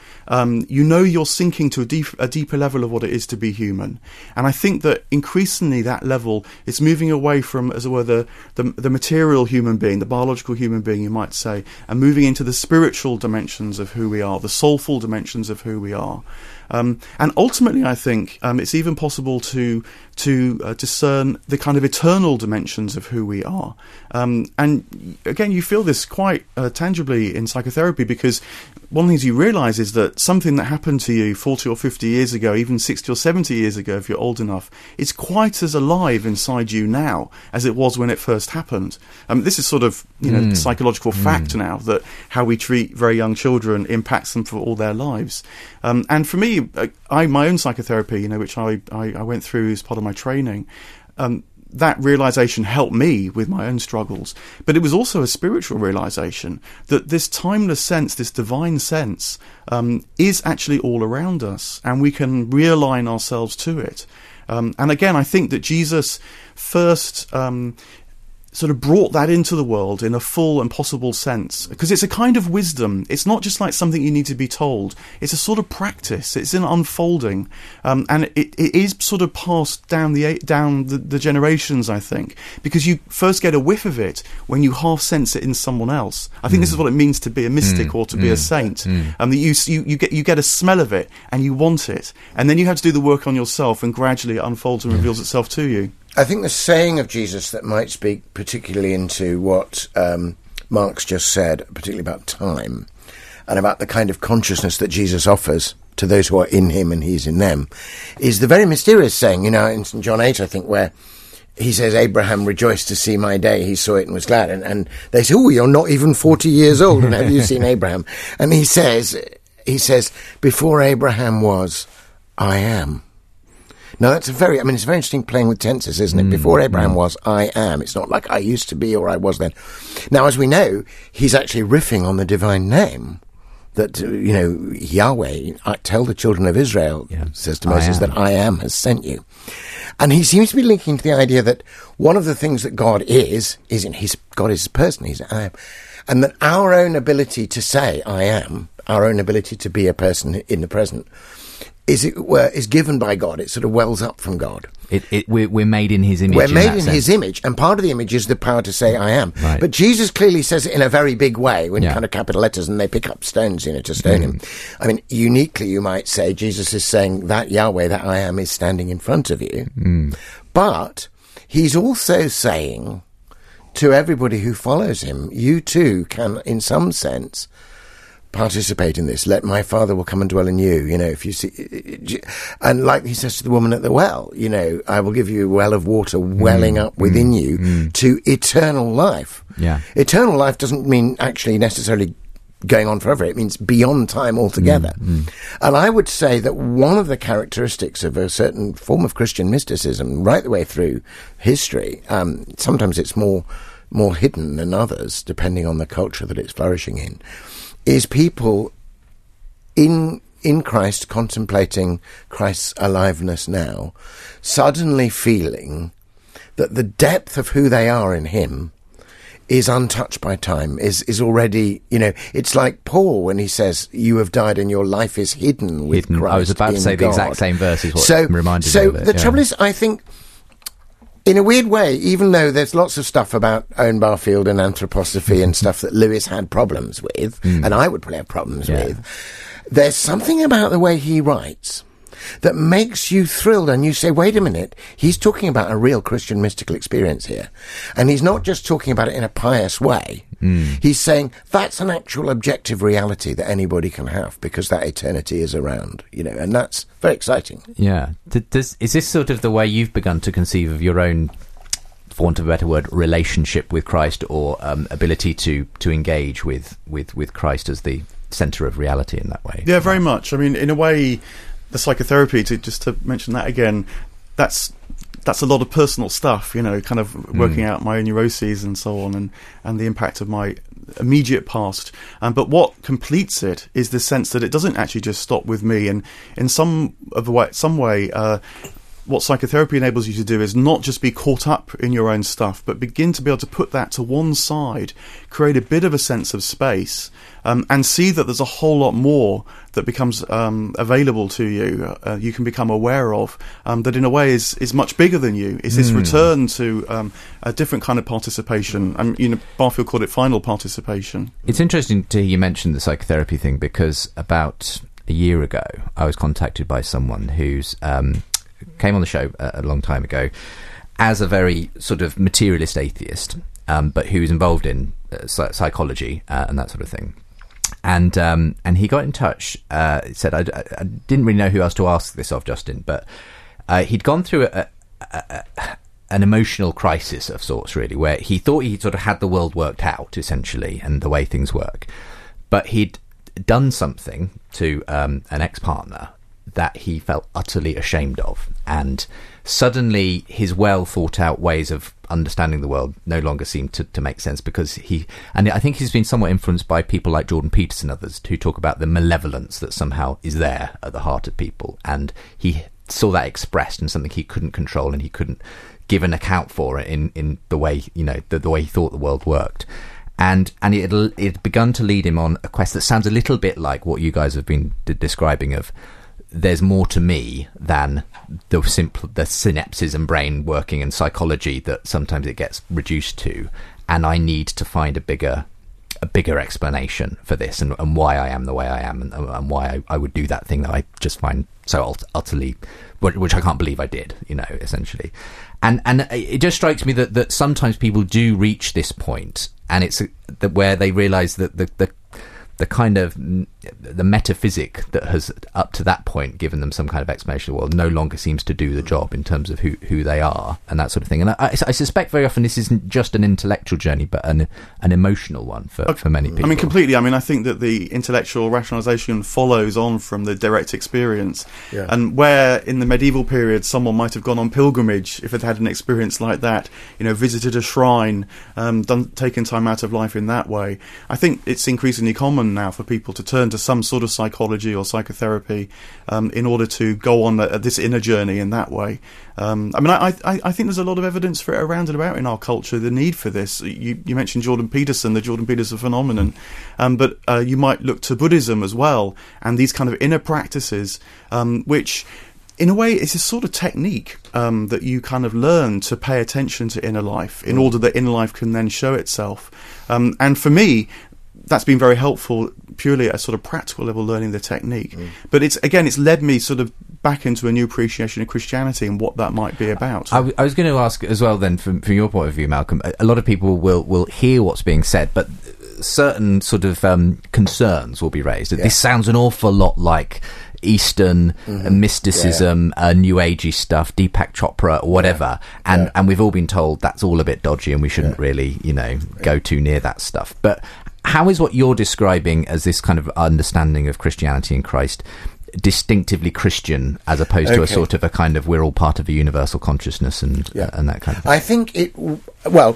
Speaker 3: Um, you know you're sinking to a, deep, a deeper level of what it is to be human. And I think that increasingly that level is moving away from, as it were, the, the, the material human being, the biological human being, you might say, and moving into the spiritual dimensions of who we are, the soulful dimensions of who we are. Um, and ultimately, I think um, it's even possible to to uh, discern the kind of eternal dimensions of who we are. Um, and again, you feel this quite uh, tangibly in psychotherapy, because one of the things you realise is that something that happened to you forty or fifty years ago, even sixty or seventy years ago, if you're old enough, is quite as alive inside you now as it was when it first happened. Um, this is sort of, you know, mm. psychological mm. fact now, that how we treat very young children impacts them for all their lives. Um, and for me, I my own psychotherapy, you know, which I, I, I went through as part of my training, um, that realisation helped me with my own struggles. But it was also a spiritual realisation that this timeless sense, this divine sense, um, is actually all around us, and we can realign ourselves to it. Um, and again, I think that Jesus first Um, sort of brought that into the world in a full and possible sense, because it's a kind of wisdom. It's not just like something you need to be told. It's a sort of practice. It's an unfolding, um, and it, it is sort of passed down the down the, the generations, I think, because you first get a whiff of it when you half sense it in someone else. I think mm. this is what it means to be a mystic mm. or to mm. be a saint. Mm. Um, that you, you you get you get a smell of it and you want it, and then you have to do the work on yourself, and gradually it unfolds and reveals itself to you.
Speaker 4: I think the saying of Jesus that might speak particularly into what um, Mark's just said, particularly about time, and about the kind of consciousness that Jesus offers to those who are in him and he's in them, is the very mysterious saying, you know, in Saint John eight, I think, where he says, Abraham rejoiced to see my day, he saw it and was glad. And, and they say, oh, you're not even forty years old, and have you seen Abraham? And he says, he says, before Abraham was, I am. Now, that's a very, I mean, it's very interesting playing with tenses, isn't it? Mm, Before Abraham mm. was, I am. It's not like I used to be or I was then. Now, as we know, he's actually riffing on the divine name that, uh, you know, Yahweh, I tell the children of Israel, yeah. says to Moses, I that I am has sent you. And he seems to be linking to the idea that one of the things that God is, is in his, God is a person, he's I am. And that our own ability to say I am, our own ability to be a person in the present, is it were is given by God. It sort of wells up from God.
Speaker 1: It, it, we're, we're made in his image.
Speaker 4: We're made in,
Speaker 1: in
Speaker 4: his image, and part of the image is the power to say I am.
Speaker 1: Right.
Speaker 4: But Jesus clearly says it in a very big way, when
Speaker 1: yeah.
Speaker 4: kind of capital letters, and they pick up stones, you know, to stone mm. him. I mean, uniquely, you might say, Jesus is saying that Yahweh, that I am, is standing in front of you.
Speaker 1: Mm.
Speaker 4: But he's also saying to everybody who follows him, you too can, in some sense, participate in this. Let my Father will come and dwell in you. You know, if you see, and like he says to the woman at the well, you know, I will give you a well of water welling mm, up within mm, you mm. to eternal life.
Speaker 1: Yeah,
Speaker 4: eternal life doesn't mean actually necessarily going on forever. It means beyond time altogether. Mm, mm. And I would say that one of the characteristics of a certain form of Christian mysticism, right the way through history, um, sometimes it's more more hidden than others, depending on the culture that it's flourishing in, is people in in Christ contemplating Christ's aliveness now, suddenly feeling that the depth of who they are in him is untouched by time, is is already, you know, it's like Paul when he says, you have died and your life is hidden with
Speaker 1: hidden.
Speaker 4: Christ.
Speaker 1: I was about to say
Speaker 4: God.
Speaker 1: the exact same verse is what
Speaker 4: so,
Speaker 1: reminded
Speaker 4: so
Speaker 1: me of it.
Speaker 4: The
Speaker 1: yeah.
Speaker 4: trouble is, I think, in a weird way, even though there's lots of stuff about Owen Barfield and anthroposophy and stuff that Lewis had problems with, mm. and I would probably have problems
Speaker 1: yeah.
Speaker 4: with, there's something about the way he writes that makes you thrilled, and you say, wait a minute, he's talking about a real Christian mystical experience here. And he's not just talking about it in a pious way. Mm. He's saying that's an actual objective reality that anybody can have, because that eternity is around, you know, and that's very exciting.
Speaker 1: Yeah. Does, is this sort of the way you've begun to conceive of your own, for want of a better word, relationship with Christ, or um, ability to, to engage with, with, with Christ as the centre of reality in that way?
Speaker 3: Yeah, very much. I mean, in a way, the psychotherapy, to just to mention that again, that's that's a lot of personal stuff, you know, kind of working mm. out my own neuroses and so on, and, and the impact of my immediate past. Um, but what completes it is the sense that it doesn't actually just stop with me, and in some of the way, some way, uh, what psychotherapy enables you to do is not just be caught up in your own stuff, but begin to be able to put that to one side, create a bit of a sense of space, um, and see that there's a whole lot more that becomes um, available to you, uh, you can become aware of, um, that in a way is, is much bigger than you. Is this mm. return to um, a different kind of participation. Um, you know, Barfield called it final participation.
Speaker 1: It's interesting to hear you mention the psychotherapy thing, because about a year ago, I was contacted by someone who's um, came on the show a, a long time ago as a very sort of materialist atheist, um, but who was involved in uh, psychology uh, and that sort of thing. And um, and he got in touch. Uh, said, I, I didn't really know who else to ask this of, Justin, but uh, he'd gone through a, a, a, an emotional crisis of sorts, really, where he thought he sort of had the world worked out, essentially, and the way things work. But he'd done something to um, an ex-partner that he felt utterly ashamed of, and suddenly his well thought out ways of understanding the world no longer seemed to, to make sense, because he, and I think he's been somewhat influenced by people like Jordan Peterson and others who talk about the malevolence that somehow is there at the heart of people, and he saw that expressed in something he couldn't control and he couldn't give an account for it in, in the way, you know, the, the way he thought the world worked. And and it it begun to lead him on a quest that sounds a little bit like what you guys have been d- describing of, there's more to me than the simple the synapses and brain working and psychology that sometimes it gets reduced to, and I need to find a bigger a bigger explanation for this, and, and why I am the way I am, and, and why I, I would do that thing that I just find so ut- utterly, which I can't believe I did, you know, essentially. And and it just strikes me that, that sometimes people do reach this point, and it's that where they realise that the, the the kind of the metaphysic that has up to that point given them some kind of explanation of the world no longer seems to do the job in terms of who, who they are and that sort of thing. And I, I suspect very often this isn't just an intellectual journey, but an an emotional one for, for many people.
Speaker 3: I mean, completely. I mean, I think that the intellectual rationalisation follows on from the direct experience. Yeah. And where in the medieval period someone might have gone on pilgrimage if they'd had an experience like that, you know, visited a shrine, um, done, taken time out of life in that way, I think it's increasingly common now for people to turn to some sort of psychology or psychotherapy um, in order to go on a, this inner journey in that way. Um, I mean, I, I, I think there's a lot of evidence for it around and about in our culture, the need for this. You, you mentioned Jordan Peterson, the Jordan Peterson phenomenon, um, but uh, you might look to Buddhism as well, and these kind of inner practices, um, which in a way it's a sort of technique um, that you kind of learn to pay attention to inner life in order that inner life can then show itself. Um, and for me, that's been very helpful purely at a sort of practical level, learning the technique. Mm. But it's again, it's led me sort of back into a new appreciation of Christianity and what that might be about.
Speaker 1: I, w- I was going to ask as well then, from, from your point of view, Malcolm, a, a lot of people will, will hear what's being said, but certain sort of um, concerns will be raised. Yeah. This sounds an awful lot like Eastern mm-hmm. uh, mysticism, yeah. uh, New Agey stuff, Deepak Chopra, or whatever, yeah. and yeah. and we've all been told that's all a bit dodgy and we shouldn't yeah. really, you know, go too near that stuff. But how is what you're describing as this kind of understanding of Christianity and Christ distinctively Christian, as opposed okay. to a sort of a kind of we're all part of a universal consciousness and yeah. and that kind of thing?
Speaker 4: I think it. Well,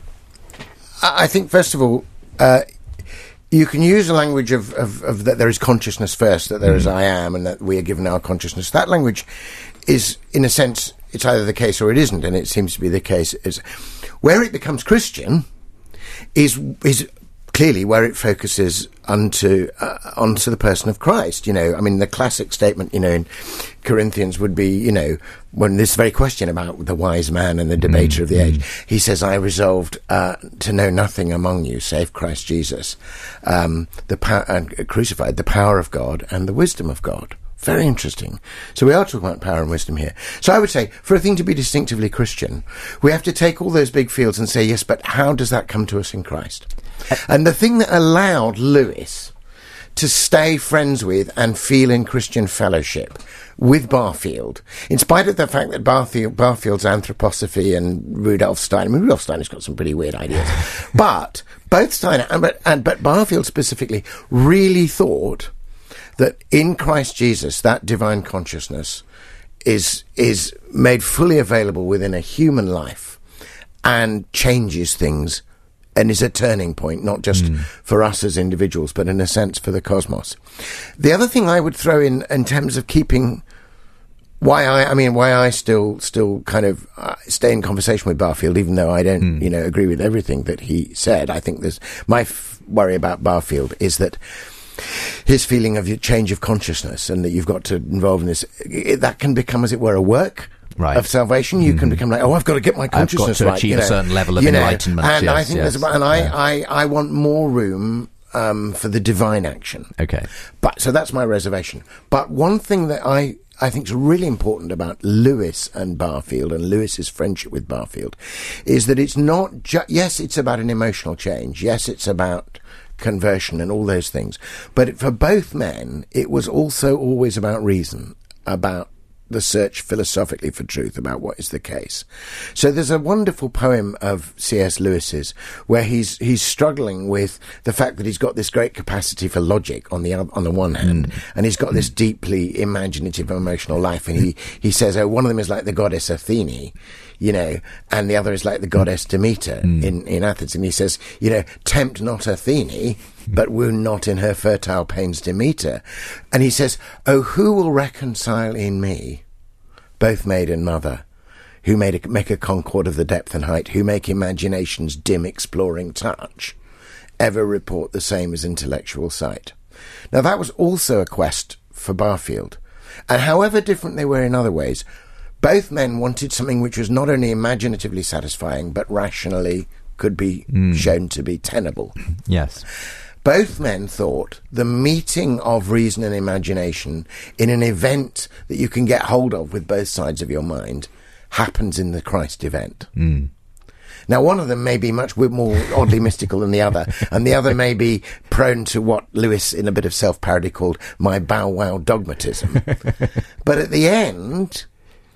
Speaker 4: I think first of all, uh, you can use the language of, of, of that there is consciousness first, that there mm. is I am, and that we are given our consciousness. That language is, in a sense, it's either the case or it isn't, and it seems to be the case. Is where it becomes Christian is is. Clearly, where it focuses onto uh, onto the person of Christ. You know, I mean, the classic statement, you know, in Corinthians would be, you know, when this very question about the wise man and the debater mm, of the mm. age, he says, "I resolved uh, to know nothing among you save Christ Jesus, um, the pow- uh, crucified, the power of God and the wisdom of God." Very interesting. So we are talking about power and wisdom here. So I would say, for a thing to be distinctively Christian, we have to take all those big fields and say, yes, but how does that come to us in Christ? And the thing that allowed Lewis to stay friends with and feel in Christian fellowship with Barfield, in spite of the fact that Barfield, Barfield's anthroposophy and Rudolf Steiner, I mean, Rudolf Steiner's got some pretty weird ideas, but both Steiner and but, and but Barfield specifically really thought that in Christ Jesus, that divine consciousness is is made fully available within a human life and changes things and is a turning point, not just mm. for us as individuals, but in a sense for the cosmos. The other thing I would throw in, in terms of keeping why I, I mean, why I still, still kind of uh, stay in conversation with Barfield, even though I don't, mm. you know, agree with everything that he said. I think there's my f- worry about Barfield is that his feeling of your change of consciousness and that you've got to involve in this, it, that can become, as it were, a work. Right. Of salvation, you mm. can become like, oh, I've got to get my consciousness
Speaker 1: right. I've got to
Speaker 4: right,
Speaker 1: achieve
Speaker 4: you know,
Speaker 1: a certain level of
Speaker 4: you know,
Speaker 1: enlightenment.
Speaker 4: And
Speaker 1: yes,
Speaker 4: I think
Speaker 1: yes.
Speaker 4: there's about, and
Speaker 1: yeah.
Speaker 4: I, I, I want more room um, for the divine action.
Speaker 1: Okay.
Speaker 4: But so that's my reservation. But one thing that I, I think is really important about Lewis and Barfield and Lewis's friendship with Barfield is that it's not just, yes, it's about an emotional change. Yes, it's about conversion and all those things. But for both men, it was also always about reason, about the search philosophically for truth about what is the case. So there's a wonderful poem of C S Lewis's where he's he's struggling with the fact that he's got this great capacity for logic on the on the one hand, mm. and he's got this deeply imaginative, emotional life, and he he says, oh, one of them is like the goddess Athene, you know, and the other is like the goddess Demeter mm. in in Athens, and he says, you know, tempt not Athene, but wound not in her fertile pains Demeter. And he says, oh, who will reconcile in me both maid and mother, who made a, make a concord of the depth and height, who make imagination's dim exploring touch, ever report the same as intellectual sight. Now that was also a quest for Barfield. And however different they were in other ways, both men wanted something which was not only imaginatively satisfying, but rationally could be mm. shown to be tenable.
Speaker 1: Yes.
Speaker 4: Both men thought the meeting of reason and imagination in an event that you can get hold of with both sides of your mind happens in the Christ event.
Speaker 1: Mm.
Speaker 4: Now, one of them may be much more oddly mystical than the other, and the other may be prone to what Lewis, in a bit of self-parody, called my bow-wow dogmatism. But at the end,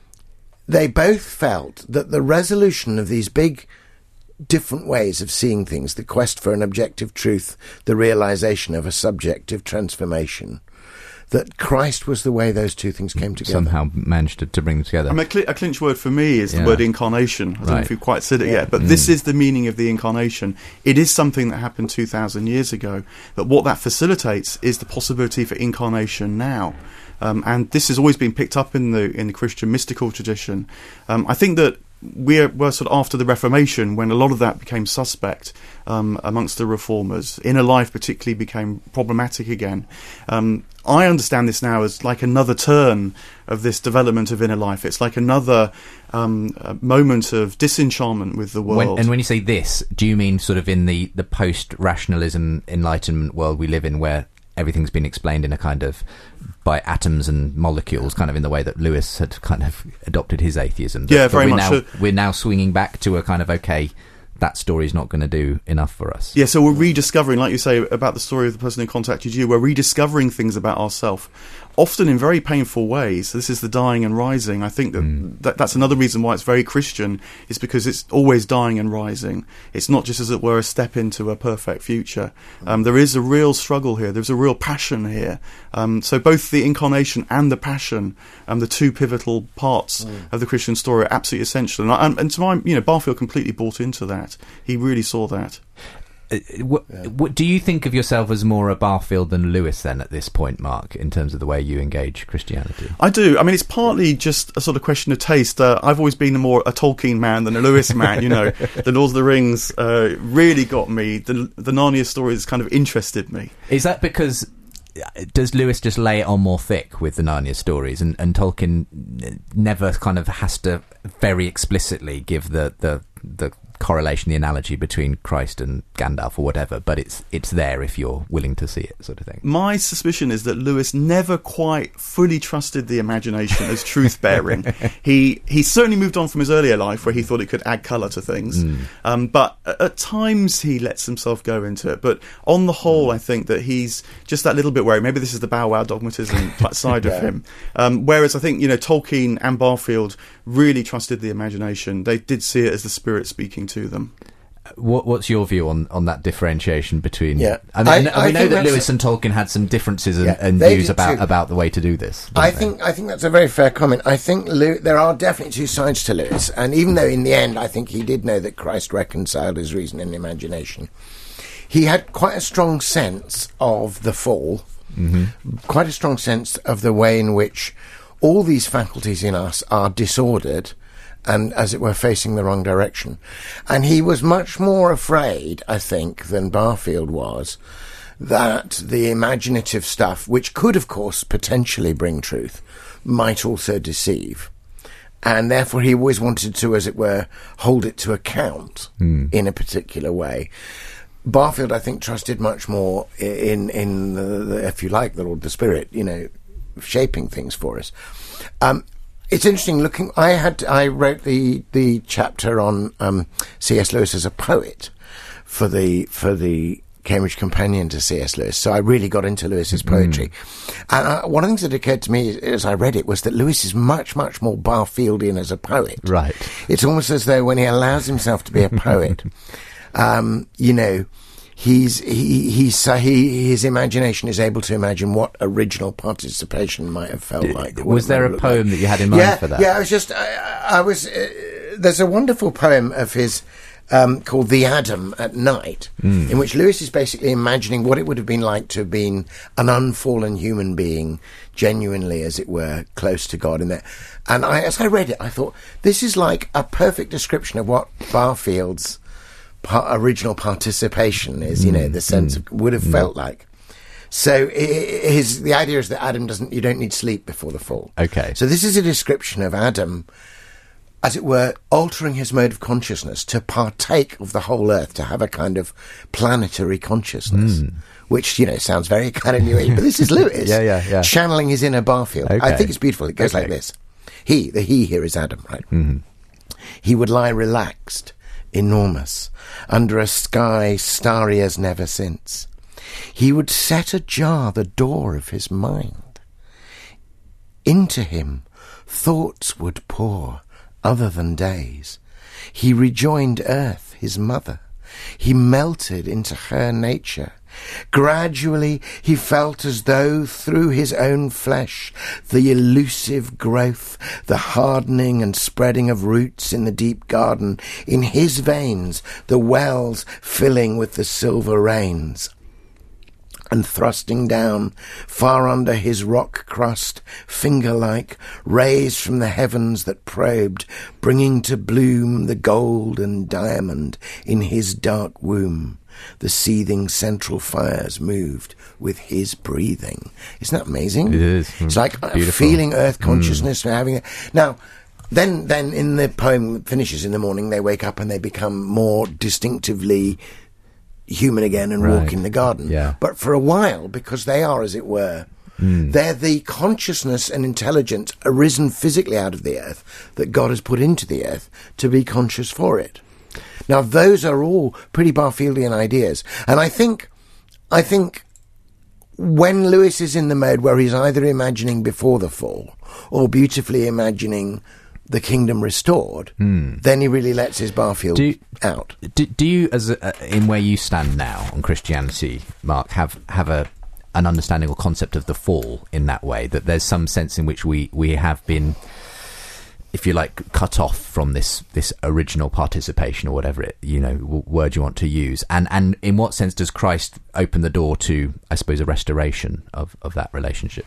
Speaker 4: they both felt that the resolution of these big different ways of seeing things, the quest for an objective truth, the realization of a subjective transformation, that Christ was the way those two things came together.
Speaker 1: Somehow managed to, to bring them together.
Speaker 3: I mean, a, cl- a clinch word for me is yeah. the word incarnation. I don't right. know if you've quite said it yeah. yet, but mm. this is the meaning of the incarnation. It is something that happened two thousand years ago, but what that facilitates is the possibility for incarnation now. Um, and this has always been picked up in the in the Christian mystical tradition. Um, I think that we were sort of after the Reformation when a lot of that became suspect um, amongst the reformers. Inner life particularly became problematic again. Um, I understand this now as like another turn of this development of inner life. It's like another um, moment of disenchantment with the world.
Speaker 1: When, and when you say this, do you mean sort of in the, the post-rationalism Enlightenment world we live in, where everything's been explained in a kind of by atoms and molecules, kind of in the way that Lewis had kind of adopted his atheism?
Speaker 3: Yeah, very
Speaker 1: we're
Speaker 3: much.
Speaker 1: Now,
Speaker 3: so.
Speaker 1: We're now swinging back to a kind of, okay, that story's not going to do enough for us.
Speaker 3: Yeah, so we're rediscovering, like you say, about the story of the person who contacted you, we're rediscovering things about ourselves, often in very painful ways. This is the dying and rising. I think that, mm. that that's another reason why it's very Christian, is because it's always dying and rising. It's not just, as it were, a step into a perfect future. Um, there is a real struggle here. There's a real passion here. Um, so both the incarnation and the passion, um, the two pivotal parts mm. of the Christian story, are absolutely essential. And, I, and to my, you know, Barfield completely bought into that. He really saw that.
Speaker 1: Uh, what, yeah. what, do you think of yourself as more a Barfield than Lewis then at this point, Mark, in terms of the way you engage Christianity?
Speaker 3: I do. I mean, it's partly just a sort of question of taste. Uh, I've always been a more a Tolkien man than a Lewis man, you know. The Lord of the Rings uh, really got me. The, the Narnia stories kind of interested me.
Speaker 1: Is that because... does Lewis just lay it on more thick with the Narnia stories, and, and Tolkien never kind of has to very explicitly give the, the, the correlation, the analogy between Christ and Gandalf or whatever, but it's it's there if you're willing to see it, sort of thing?
Speaker 3: My suspicion is that Lewis never quite fully trusted the imagination as truth-bearing. he he certainly moved on from his earlier life where he thought it could add colour to things, mm. um, but at times he lets himself go into it. But on the whole, mm. I think that he's just that little bit wary. Maybe this is the bow-wow dogmatism side yeah. of him. Um, whereas I think, you know, Tolkien and Barfield really trusted the imagination. They did see it as the spirit speaking to them.
Speaker 1: What, what's your view on, on that differentiation between...
Speaker 4: Yeah.
Speaker 1: I mean, I,
Speaker 4: I
Speaker 1: we know that Lewis
Speaker 4: a,
Speaker 1: and Tolkien had some differences and,
Speaker 4: yeah,
Speaker 1: and views about, about the way to do this.
Speaker 4: I
Speaker 1: they?
Speaker 4: think I think that's a very fair comment. I think Lew- there are definitely two sides to Lewis, and even though in the end I think he did know that Christ reconciled his reason and imagination, he had quite a strong sense of the fall, mm-hmm. quite a strong sense of the way in which all these faculties in us are disordered and, as it were, facing the wrong direction. And he was much more afraid, I think, than Barfield was, that the imaginative stuff, which could, of course, potentially bring truth, might also deceive. And therefore he always wanted to, as it were, hold it to account mm. in a particular way. Barfield, I think, trusted much more in, in the, the, if you like, the Lord, the Spirit, you know, shaping things for us. Um, It's interesting looking. I had I wrote the the chapter on um, C S Lewis as a poet for the for the Cambridge Companion to C S Lewis. So I really got into Lewis's poetry. Mm. And uh, one of the things that occurred to me as I read it was that Lewis is much much more Barfieldian as a poet.
Speaker 1: Right.
Speaker 4: It's almost as though when he allows himself to be a poet, um, you know. He's he he's uh, he his imagination is able to imagine what original participation might have felt like.
Speaker 1: Was there a poem
Speaker 4: like.
Speaker 1: that you had in mind
Speaker 4: yeah,
Speaker 1: for that?
Speaker 4: Yeah, I was just I, I was. Uh, there's a wonderful poem of his um, called "The Adam at Night," mm. in which Lewis is basically imagining what it would have been like to have been an unfallen human being, genuinely, as it were, close to God in there. And I, as I read it, I thought this is like a perfect description of what Barfield's Par- original participation is, you know, the sense of would have felt like. So his the idea is that Adam doesn't, you don't need sleep before the fall.
Speaker 1: Okay.
Speaker 4: So this is a description of Adam, as it were, altering his mode of consciousness to partake of the whole earth, to have a kind of planetary consciousness, mm. which, you know, sounds very kind of new age, but this is Lewis.
Speaker 1: yeah, yeah, yeah.
Speaker 4: Channeling his inner Barfield.
Speaker 1: Okay.
Speaker 4: I think it's beautiful. It goes
Speaker 1: okay.
Speaker 4: like this. He, the he here is Adam, right? Mm-hmm. He would lie relaxed, enormous, under a sky starry as never since. He would set ajar the door of his mind. Into him thoughts would pour, other than days. He rejoined earth, his mother. He melted into her nature. Gradually he felt as though through his own flesh the elusive growth, the hardening and spreading of roots in the deep garden, in his veins the wells filling with the silver rains, and thrusting down far under his rock crust, finger-like, rays from the heavens that probed, bringing to bloom the gold and diamond in his dark womb. The seething central fires moved with his breathing. Isn't that amazing?
Speaker 1: It is.
Speaker 4: It's like
Speaker 1: Beautiful.
Speaker 4: feeling earth consciousness, mm. having it. Now, then, then in the poem finishes in the morning, they wake up and they become more distinctively human again and
Speaker 1: right.
Speaker 4: walk in the garden.
Speaker 1: Yeah.
Speaker 4: But for a while, because they are, as it were, mm. they're the consciousness and intelligence arisen physically out of the earth that God has put into the earth to be conscious for it. Now, those are all pretty Barfieldian ideas. And I think, I think when Lewis is in the mode where he's either imagining before the fall or beautifully imagining the kingdom restored, mm. then he really lets his Barfield
Speaker 1: do you,
Speaker 4: out.
Speaker 1: Do, do you, as a, in where you stand now on Christianity, Mark, have have a an understanding or concept of the fall in that way? That there's some sense in which we, we have been, if you like, cut off from this this original participation or whatever it you know w- word you want to use, and and in what sense does Christ open the door to, I suppose, a restoration of of that relationship?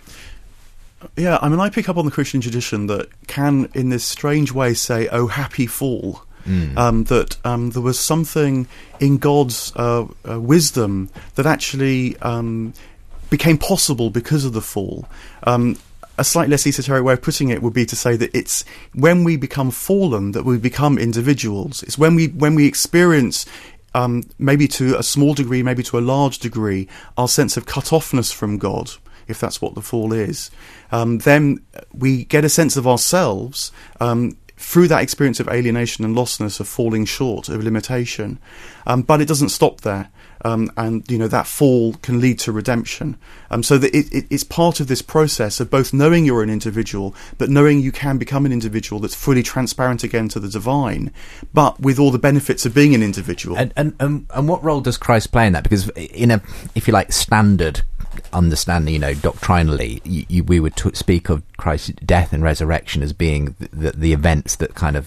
Speaker 3: Yeah, I mean, I pick up on the Christian tradition that can, in this strange way, say, "Oh, happy fall." Mm. Um, that um, there was something in God's uh, uh, wisdom that actually um, became possible because of the fall. Um, a slightly less esoteric way of putting it would be to say that it's when we become fallen that we become individuals. It's when we when we experience, um, maybe to a small degree, maybe to a large degree, our sense of cut-offness from God, if that's what the fall is. Um, then we get a sense of ourselves um, through that experience of alienation and lostness, of falling short, of limitation. Um, but it doesn't stop there. Um, and, you know, that fall can lead to redemption. Um, so that it, it, it's part of this process of both knowing you're an individual, but knowing you can become an individual that's fully transparent again to the divine, but with all the benefits of being an individual.
Speaker 1: And and, and, and what role does Christ play in that? Because in a, if you like, standard understanding, you know, doctrinally, you, you, we would t- speak of Christ's death and resurrection as being the, the, the events that kind of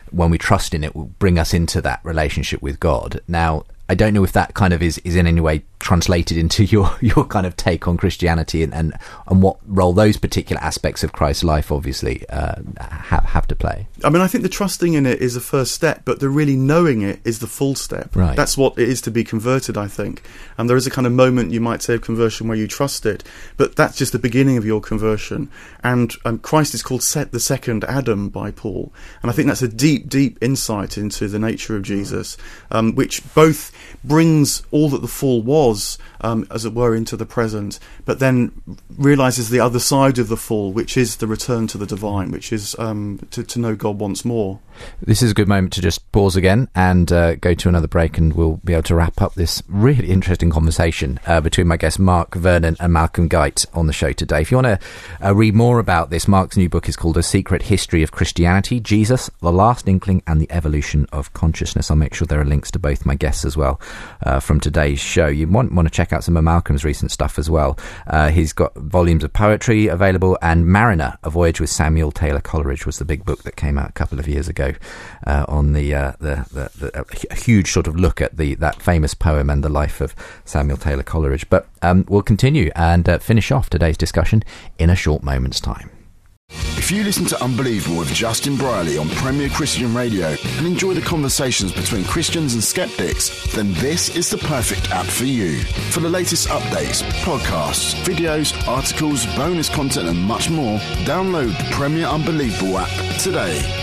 Speaker 1: when we trust in it, will bring us into that relationship with God. Now, I don't know if that kind of is, is in any way translated into your, your kind of take on Christianity and, and, and what role those particular aspects of Christ's life obviously uh, have, have to play.
Speaker 3: I mean, I think the trusting in it is the first step, but the really knowing it is the full step.
Speaker 1: Right.
Speaker 3: That's what it is to be converted, I think. And there is a kind of moment, you might say, of conversion where you trust it, but that's just the beginning of your conversion. And um, Christ is called set the second Adam by Paul. And I think that's a deep, deep insight into the nature of Jesus, um, which both brings all that the fall was, um, as it were, into the present, but then realises the other side of the fall, which is the return to the divine, which is um, to, to know God once more.
Speaker 1: This is a good moment to just pause again and uh, go to another break, and we'll be able to wrap up this really interesting conversation uh, between my guests Mark Vernon and Malcolm Guite on the show today. If you want to uh, read more about this, Mark's new book is called A Secret History of Christianity, Jesus, the Last Inkling and the Evolution of Consciousness. I'll make sure there are links to both my guests as well uh, from today's show. You want, want to check out some of Malcolm's recent stuff as well. Uh, he's got volumes of poetry available, and Mariner, A Voyage with Samuel Taylor Coleridge was the big book that came out a couple of years ago. Uh, on the, uh, the, the, the a huge sort of look at the that famous poem and the life of Samuel Taylor Coleridge. But um, we'll continue and uh, finish off today's discussion in a short moment's time.
Speaker 6: If you listen to Unbelievable with Justin Briley on Premier Christian Radio and enjoy the conversations between Christians and skeptics, then this is the perfect app for you. For the latest updates, podcasts, videos, articles, bonus content and much more, download the Premier Unbelievable app today.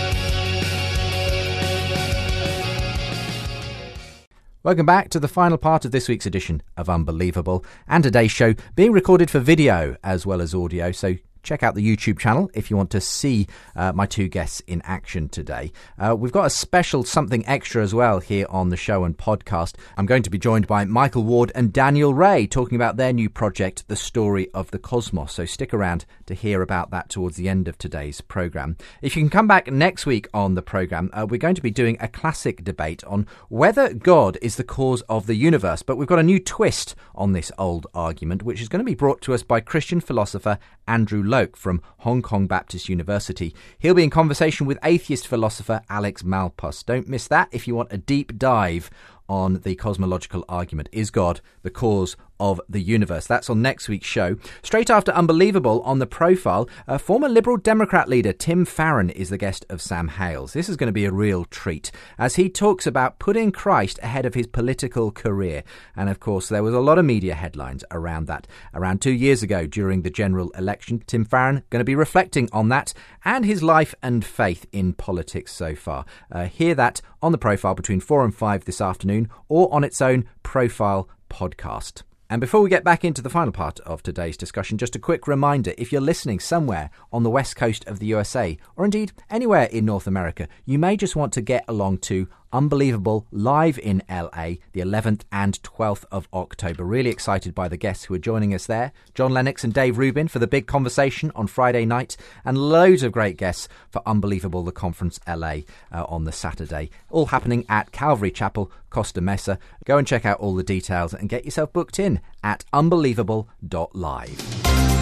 Speaker 1: Welcome back to the final part of this week's edition of Unbelievable, and today's show being recorded for video as well as audio, so check out the YouTube channel if you want to see uh, my two guests in action today. Uh, we've got a special something extra as well here on the show and podcast. I'm going to be joined by Michael Ward and Daniel Ray talking about their new project, The Story of the Cosmos. So stick around to hear about that towards the end of today's programme. If you can come back next week on the programme, uh, we're going to be doing a classic debate on whether God is the cause of the universe. But we've got a new twist on this old argument, which is going to be brought to us by Christian philosopher Andrew Loke from Hong Kong Baptist University. He'll be in conversation with atheist philosopher Alex Malpass. Don't miss that if you want a deep dive on the cosmological argument. Is God the cause of the universe? That's on next week's show. Straight after Unbelievable, on The Profile, a former Liberal Democrat leader Tim Farron is the guest of Sam Hales. This is going to be a real treat as he talks about putting Christ ahead of his political career. And of course, there was a lot of media headlines around that. Around two years ago during the general election, Tim Farron going to be reflecting on that and his life and faith in politics so far. Uh, hear that on The Profile between four and five this afternoon, or on its own Profile podcast. And before we get back into the final part of today's discussion, just a quick reminder, if you're listening somewhere on the west coast of the U S A, or indeed anywhere in North America, you may just want to get along to Unbelievable live in L A the eleventh and twelfth of October. Really excited by the guests who are joining us there. John Lennox and Dave Rubin for the big conversation on Friday night, and loads of great guests for Unbelievable, the conference L A uh, on the Saturday. All happening at Calvary Chapel, Costa Mesa. Go and check out all the details and get yourself booked in at unbelievable dot live.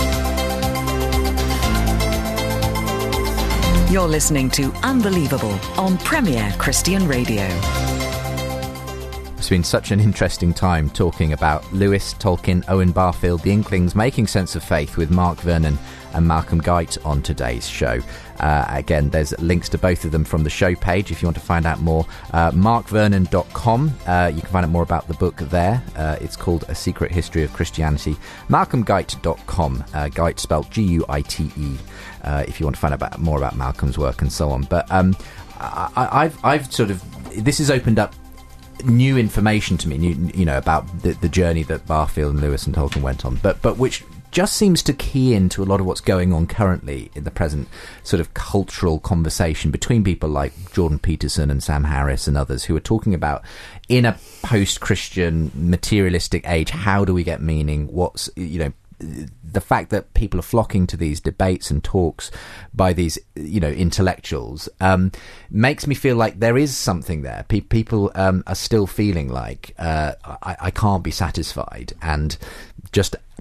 Speaker 5: You're listening to Unbelievable on Premier Christian Radio.
Speaker 1: It's been such an interesting time talking about Lewis, Tolkien, Owen Barfield, the Inklings, Making Sense of Faith with Mark Vernon and Malcolm Guite on today's show. Uh, again, there's links to both of them from the show page if you want to find out more. Uh, mark vernon dot com. Uh, you can find out more about the book there. Uh, it's called A Secret History of Christianity. malcolm guite dot com. Uh, Guite spelled G U I T E. Uh, if you want to find out about, more about Malcolm's work and so on. But um, I, I've, I've sort of, this has opened up new information to me, new, you know, about the, the journey that Barfield and Lewis and Tolkien went on, but but which just seems to key into a lot of what's going on currently in the present sort of cultural conversation between people like Jordan Peterson and Sam Harris and others who are talking about, in a post-Christian materialistic age, how do we get meaning? What's, you know, the fact that people are flocking to these debates and talks by these, you know, intellectuals um, makes me feel like there is something there. Pe- people um, are still feeling like uh, I-, I can't be satisfied, and just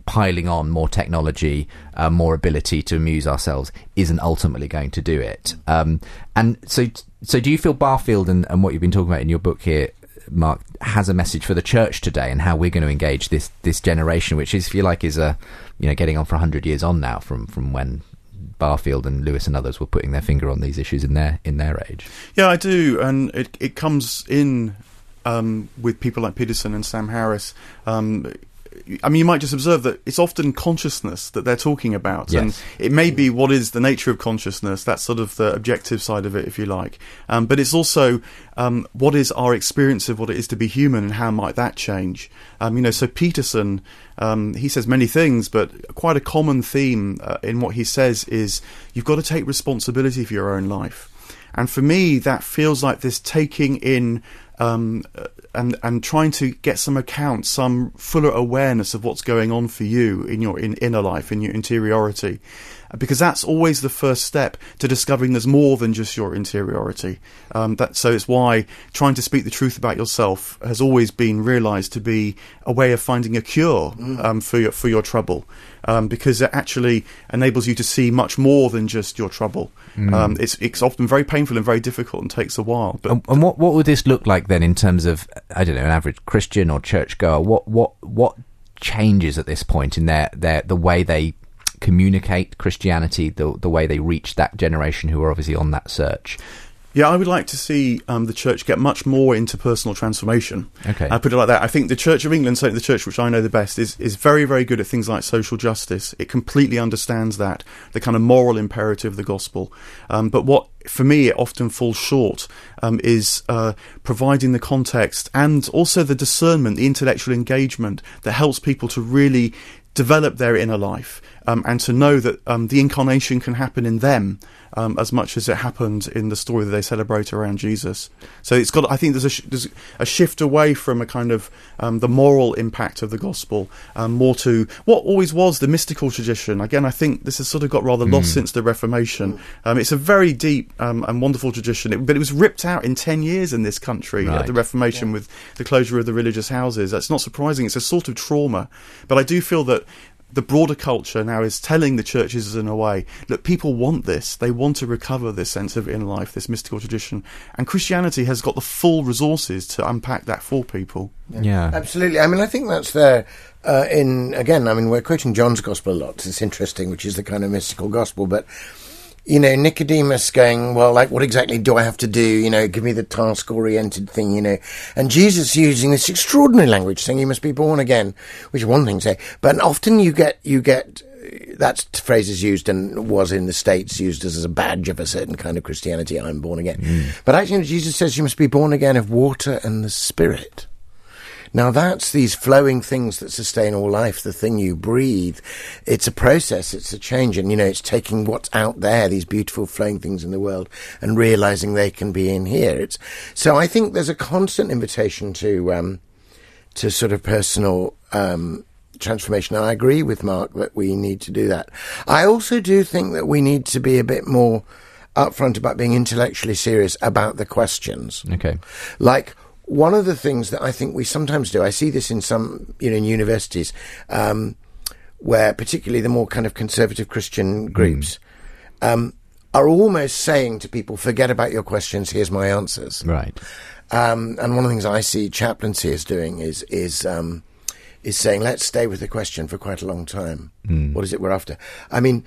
Speaker 1: piling on more technology, uh, more ability to amuse ourselves isn't ultimately going to do it. Um, and so, so do you feel Barfield and, and what you've been talking about in your book here, Mark, has a message for the church today and how we're going to engage this this generation, which is, if you like, is a you know getting on for a hundred years on now from from when Barfield and Lewis and others were putting their finger on these issues in their in their age?
Speaker 3: Yeah, I do, and it it comes in um, with people like Peterson and Sam Harris. Um, I mean, you might just observe that it's often consciousness that they're talking about.
Speaker 1: Yes.
Speaker 3: And it may be what is the nature of consciousness, that's sort of the objective side of it, if you like. Um, but it's also um, what is our experience of what it is to be human and how might that change? Um, you know, so Peterson, um, he says many things, but quite a common theme uh, in what he says is you've got to take responsibility for your own life. And for me, that feels like this taking in um, and and trying to get some account, some fuller awareness of what's going on for you in your in, inner life, in your interiority. Because that's always the first step to discovering there's more than just your interiority. Um, that, so it's why trying to speak the truth about yourself has always been realised to be a way of finding a cure um, for your for your trouble, um, because it actually enables you to see much more than just your trouble. Mm. Um, it's it's often very painful and very difficult and takes a while. But
Speaker 1: and, and what what would this look like then in terms of, I don't know, an average Christian or churchgoer? What what what changes at this point in their their the way they communicate Christianity, the the way they reach that generation who are obviously on that search?
Speaker 3: Yeah, I would like to see um, the church get much more into personal transformation.
Speaker 1: Okay.
Speaker 3: I put it like that. I think the Church of England, certainly the church which I know the best, is, is very, very good at things like social justice. It completely understands that, the kind of moral imperative of the gospel. Um, but what, for me, it often falls short um, is uh, providing the context and also the discernment, the intellectual engagement that helps people to really develop their inner life um, and to know that um, the incarnation can happen in them um, as much as it happened in the story that they celebrate around Jesus. So it's got. I think there's a, sh- there's a shift away from a kind of um, the moral impact of the gospel, um, more to what always was the mystical tradition. Again, I think this has sort of got rather lost mm. since the Reformation. Um, it's a very deep um, and wonderful tradition, it, but it was ripped out in ten years in this country
Speaker 1: right.
Speaker 3: at the Reformation yeah. with the closure of the religious houses. That's not surprising. It's a sort of trauma. But I do feel that the broader culture now is telling the churches in a way that people want this. They want to recover this sense of inner life, this mystical tradition. And Christianity has got the full resources to unpack that for people.
Speaker 1: Yeah. yeah.
Speaker 4: Absolutely. I mean, I think that's there uh, in, again, I mean, we're quoting John's Gospel a lot. It's interesting, which is the kind of mystical gospel. But, you know, Nicodemus going, well, like, what exactly do I have to do? You know, give me the task-oriented thing, you know. And Jesus using this extraordinary language, saying you must be born again, which is one thing to say. But often you get, you get, that phrase is used and was in the States used as a badge of a certain kind of Christianity, I'm born again. Mm. But actually, Jesus says you must be born again of water and the Spirit. Now, that's these flowing things that sustain all life, the thing you breathe. It's a process, it's a change, and, you know, it's taking what's out there, these beautiful flowing things in the world, and realising they can be in here. It's So I think there's a constant invitation to um, to sort of personal um, transformation, and I agree with Mark that we need to do that. I also do think that we need to be a bit more upfront about being intellectually serious about the questions.
Speaker 1: Okay.
Speaker 4: Like, one of the things that I think we sometimes do, I see this in some, you know, in universities, um, where particularly the more kind of conservative Christian groups mm. um, are almost saying to people, forget about your questions, here's my answers.
Speaker 1: Right.
Speaker 4: Um, and one of the things I see chaplaincy is doing is is um, is saying, let's stay with the question for quite a long time. Mm. What is it we're after? I mean,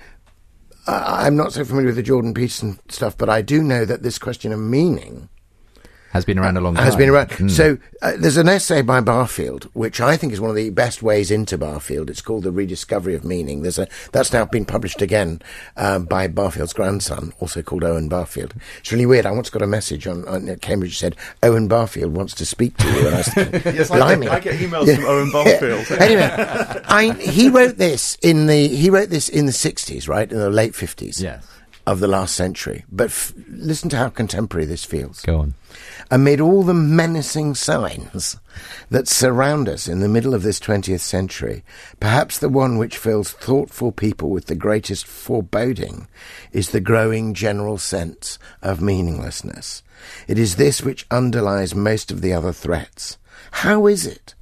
Speaker 4: I, I'm not so familiar with the Jordan Peterson stuff, but I do know that this question of meaning
Speaker 1: has been around a long time.
Speaker 4: Has been around.
Speaker 1: Mm.
Speaker 4: So uh, there's an essay by Barfield, which I think is one of the best ways into Barfield. It's called The Rediscovery of Meaning. There's a That's now been published again um, by Barfield's grandson, also called Owen Barfield. It's really weird. I once got a message on, on at Cambridge that said, Owen Barfield wants to speak to you. And I was thinking,
Speaker 3: yes, I get, I get emails yeah. from Owen Barfield.
Speaker 4: Yeah. Anyway, I, he wrote this in the he wrote this in the sixties, right, in the late fifties.
Speaker 1: Yes.
Speaker 4: Of the last century. But f- listen to how contemporary this feels.
Speaker 1: Go on.
Speaker 4: Amid all the menacing signs that surround us in the middle of this twentieth century, perhaps the one which fills thoughtful people with the greatest foreboding is the growing general sense of meaninglessness. It is this which underlies most of the other threats. How is it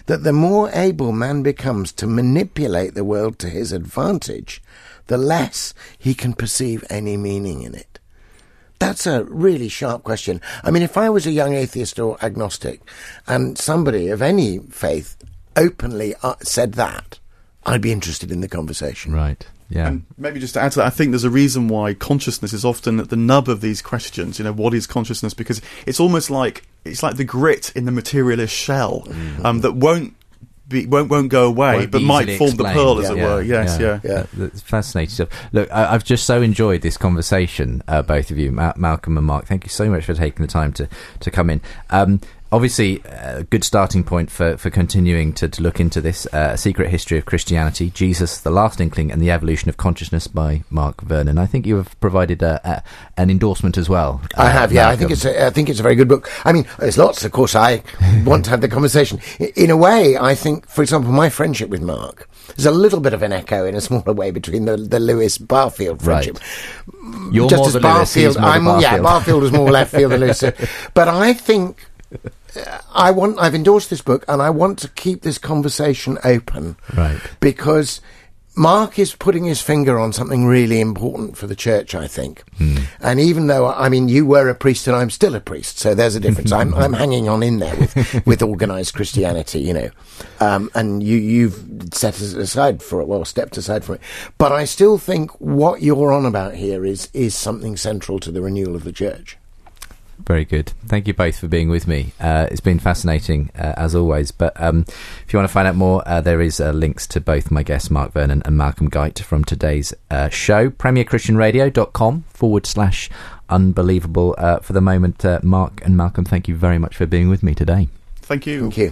Speaker 4: that the more able man becomes to manipulate the world to his advantage, the less he can perceive any meaning in it. That's a really sharp question. I mean, if I was a young atheist or agnostic and somebody of any faith openly uh, said that, I'd be interested in the conversation.
Speaker 1: Right. Yeah.
Speaker 3: And maybe just to add to that, I think there's a reason why consciousness is often at the nub of these questions. You know, what is consciousness? Because it's almost like it's like the grit in the materialist shell mm-hmm. um, that won't be won't won't go away,
Speaker 1: won't
Speaker 3: but might form
Speaker 1: explained.
Speaker 3: the pearl, as
Speaker 1: yeah,
Speaker 3: it
Speaker 1: yeah,
Speaker 3: were. Yes, yeah,
Speaker 4: yeah. yeah.
Speaker 1: That's fascinating stuff. Look, I, I've just so enjoyed this conversation, uh, both of you, Ma- Malcolm and Mark. Thank you so much for taking the time to to come in. Um, Obviously, a good starting point for, for continuing to, to look into this, uh, A Secret History of Christianity, Jesus, the Last Inkling and the Evolution of Consciousness by Mark Vernon. I think you have provided a, a, an endorsement as well. Uh,
Speaker 4: I have, yeah.
Speaker 1: Malcolm.
Speaker 4: I think it's a, I think it's a very good book. I mean, there's lots, of course, I want to have the conversation. In a way, I think, for example, my friendship with Mark, there's a little bit of an echo in a smaller way between the, the Lewis-Barfield friendship.
Speaker 1: Right. You're
Speaker 4: Just
Speaker 1: more
Speaker 4: as
Speaker 1: the Lewis, he's
Speaker 4: Barfield,
Speaker 1: more the
Speaker 4: I'm,
Speaker 1: Barfield.
Speaker 4: yeah, Barfield was more left field than Lewis. But I think... I want. I've endorsed this book, and I want to keep this conversation open,
Speaker 1: right?
Speaker 4: Because Mark is putting his finger on something really important for the church, I think. Mm. And even though, I mean, you were a priest and I'm still a priest, so there's a difference. I'm, I'm hanging on in there with, with organised Christianity, you know. Um, and you, you've set aside for it, well, stepped aside for it. But I still think what you're on about here is is something central to the renewal of the church.
Speaker 1: Very good. Thank you both for being with me. Uh, it's been fascinating, uh, as always. But um, if you want to find out more, uh, there is uh, links to both my guests, Mark Vernon and Malcolm Geit, from today's uh, show, premierchristianradio.com forward slash unbelievable. Uh, for the moment, uh, Mark and Malcolm, thank you very much for being with me today.
Speaker 3: Thank you.
Speaker 4: Thank you.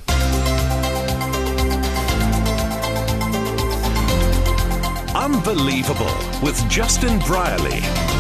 Speaker 7: Unbelievable with Justin Brierley.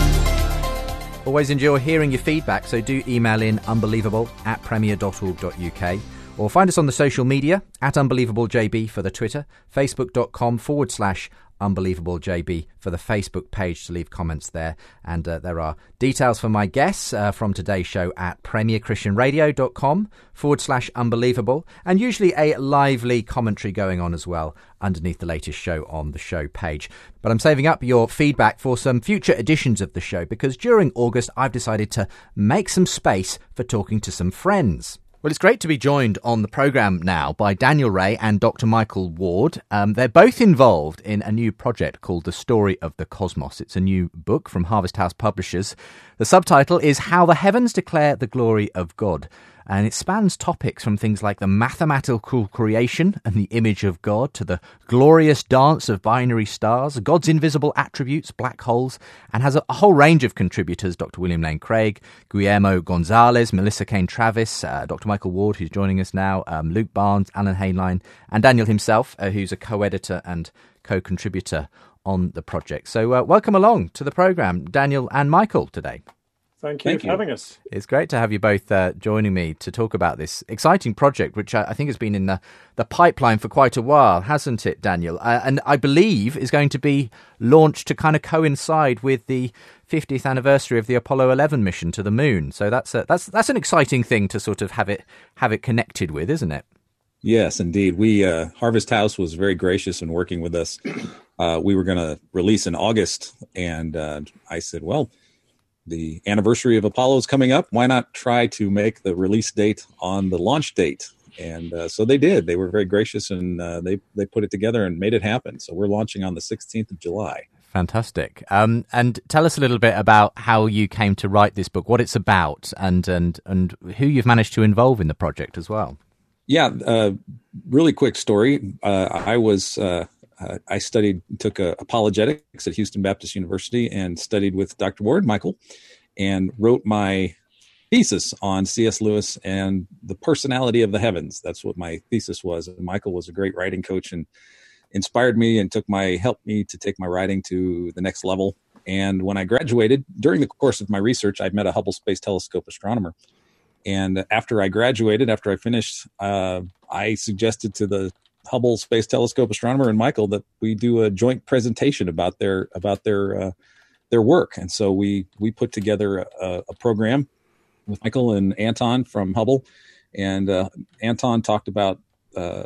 Speaker 1: Always enjoy hearing your feedback, so do email in unbelievable at premier dot org dot uk or find us on the social media at unbelievablejb for the Twitter, facebook.com forward slash unbelievablejb for the Facebook page to leave comments there. And uh, there are details for my guests uh, from today's show at premierchristianradio.com forward slash unbelievable, and usually a lively commentary going on as well underneath the latest show on the show page. But I'm saving up your feedback for some future editions of the show, because during August I've decided to make some space for talking to some friends. Well, it's great to be joined on the programme now by Daniel Ray and Doctor Michael Ward. Um, they're both involved in a new project called The Story of the Cosmos. It's a new book from Harvest House Publishers. The subtitle is How the Heavens Declare the Glory of God. And it spans topics from things like the mathematical creation and the image of God to the glorious dance of binary stars, God's invisible attributes, black holes, and has a, a whole range of contributors: Doctor William Lane Craig, Guillermo Gonzalez, Melissa Kane Travis, uh, Doctor Michael Ward, who's joining us now, um, Luke Barnes, Alan Hainline, and Daniel himself, uh, who's a co-editor and co-contributor on the project. So uh, welcome along to the programme, Daniel and Michael, today.
Speaker 8: Thank you Thank for you. having us.
Speaker 1: It's great to have you both uh, joining me to talk about this exciting project, which I, I think has been in the, the pipeline for quite a while, hasn't it, Daniel? Uh, and I believe is going to be launched to kind of coincide with the fiftieth anniversary of the Apollo eleven mission to the moon. So that's a, that's that's an exciting thing to sort of have it have it connected with, isn't it?
Speaker 9: Yes, indeed. We uh, Harvest House was very gracious in working with us. Uh, we were going to release in August, and uh, I said, well, the anniversary of Apollo is coming up. Why not try to make the release date on the launch date? And uh, so they did. They were very gracious, and uh, they, they put it together and made it happen. So we're launching on the sixteenth of July.
Speaker 1: Fantastic. Um, and tell us a little bit about how you came to write this book, what it's about, and and, and who you've managed to involve in the project as well.
Speaker 9: Yeah, uh, really quick story. Uh, I was... Uh, Uh, I studied, took uh, apologetics at Houston Baptist University and studied with Doctor Ward, Michael, and wrote my thesis on C S Lewis and the personality of the heavens. That's what my thesis was. And Michael was a great writing coach and inspired me and took my, helped me to take my writing to the next level. And when I graduated, during the course of my research, I met a Hubble Space Telescope astronomer. And after I graduated, after I finished, uh, I suggested to the Hubble Space Telescope astronomer and Michael that we do a joint presentation about their about their uh, their work, and so we we put together a, a program with Michael and Anton from Hubble, and uh, Anton talked about uh,